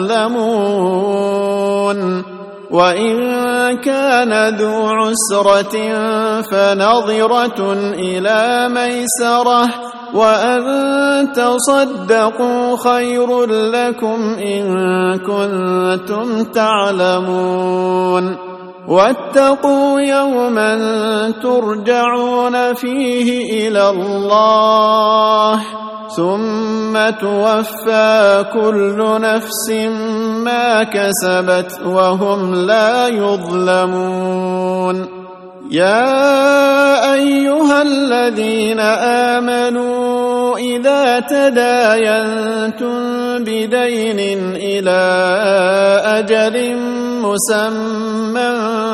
تظلمون. وإن كان ذو عسرة فنظرة إلى ميسرة وأن تصدقوا خير لكم إن كنتم تعلمون. واتقوا يوما ترجعون فيه إلى الله ثم توفى كل نفس ما كسبت وهم لا يظلمون. يا أيها الذين آمنوا إذا تداينتم بدين إلى أجل مسمى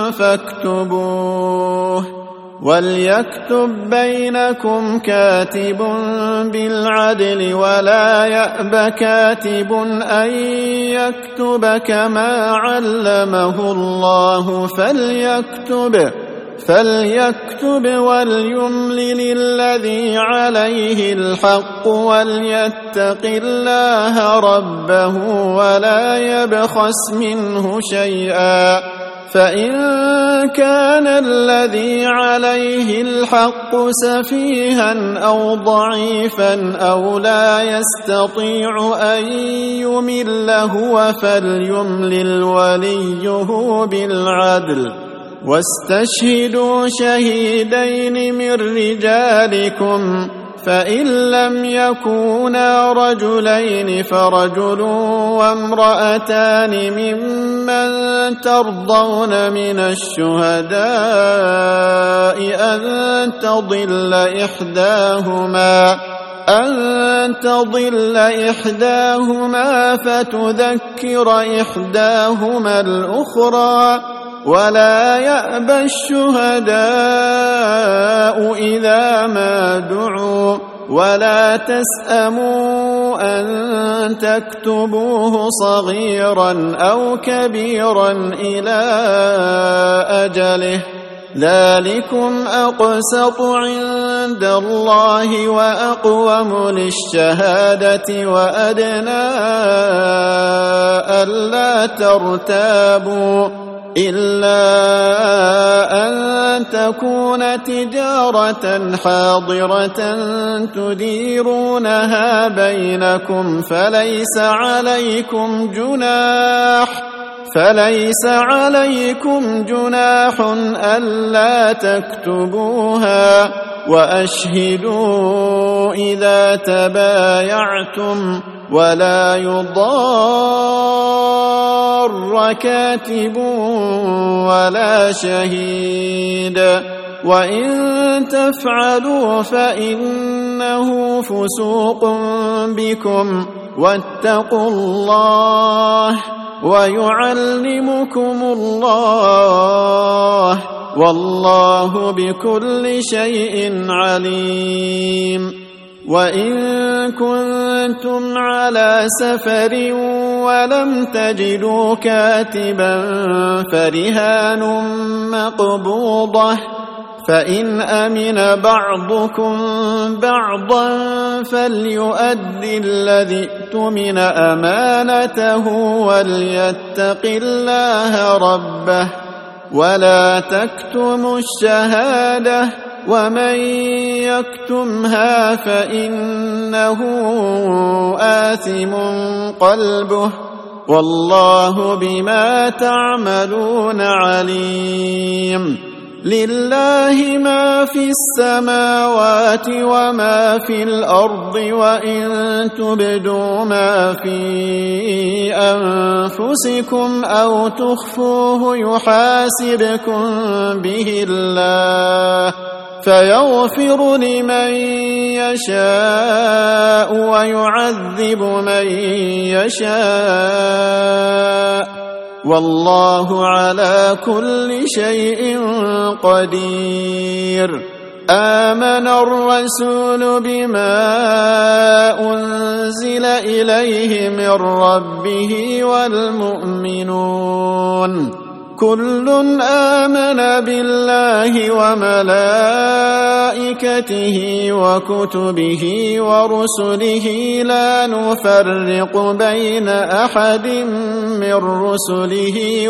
فاكتبوه وليكتب بينكم كاتب بالعدل ولا يأب كاتب أن يكتب كما علمه الله فليكتب وليملل الذي عليه الحق وليتق الله ربه ولا يبخس منه شيئا. فإن كان الذي عليه الحق سفيها أو ضعيفا أو لا يستطيع أن يمل هو فليملل وليه بالعدل واستشهدوا شهيدين من رجالكم فإن لم يكونا رجلين فرجل وامرأتان ممن ترضون من الشهداء أن تضل إحداهما فتذكر إحداهما الأخرى ولا يأبى الشهداء إذا ما دعوا ولا تسأموا أن تكتبوه صغيرا أو كبيرا إلى أجله ذلكم أقسط عند الله وأقوم للشهادة وأدنى ألا ترتابوا إلا أن تكون تجارة حاضرة تديرونها بينكم فليس عليكم جناح ألا تكتبوها وأشهدوا إذا تبايعتم ولا يضار كاتب ولا شهيد وإن تفعلوا فإنه فسوق بكم واتقوا الله ويعلمكم الله والله بكل شيء عليم. وإن كنتم على سفر ولم تجدوا كاتبا فرهان مقبوضة فإن أمن بعضكم بعضا فليؤدي الذي اؤتمن أمانته وليتق الله ربه ولا تكتموا الشهادة ومن يكتمها فإنه آثم قلبه والله بما تعملون عليم. لله ما في السماوات وما في الأرض وإن تبدوا ما في أنفسكم أو تخفوه يحاسبكم به الله فيغفر لمن يشاء ويعذب من يشاء والله على كل شيء قدير. آمن الرسول بما أنزل إليه من ربه والمؤمنون كل آمن بالله وملائكته وكتبه ورسله لا نفرق بين أحد من رسله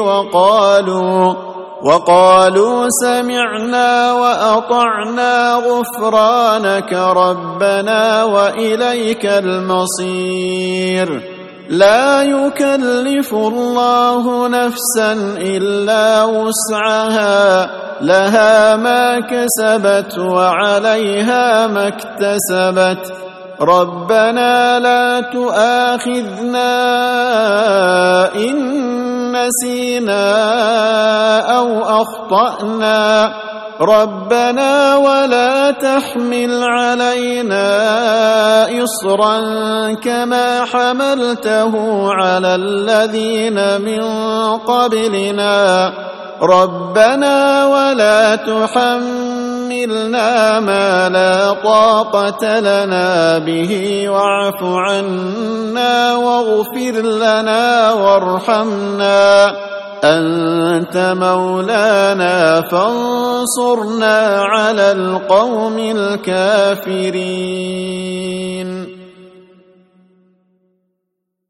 وقالوا سمعنا وأطعنا غفرانك ربنا وإليك المصير لا يكلف الله نفسا إلا وسعها لها ما كسبت وعليها ما اكتسبت ربنا لا تؤاخذنا إن نسينا أو أخطأنا ربنا ولا تحمل علينا إصرا كما حملته على الذين من قبلنا ربنا ولا تحملنا ما لا طاقة لنا به واعف عنا واغفر لنا وارحمنا أنت مولانا فانصرنا على القوم الكافرين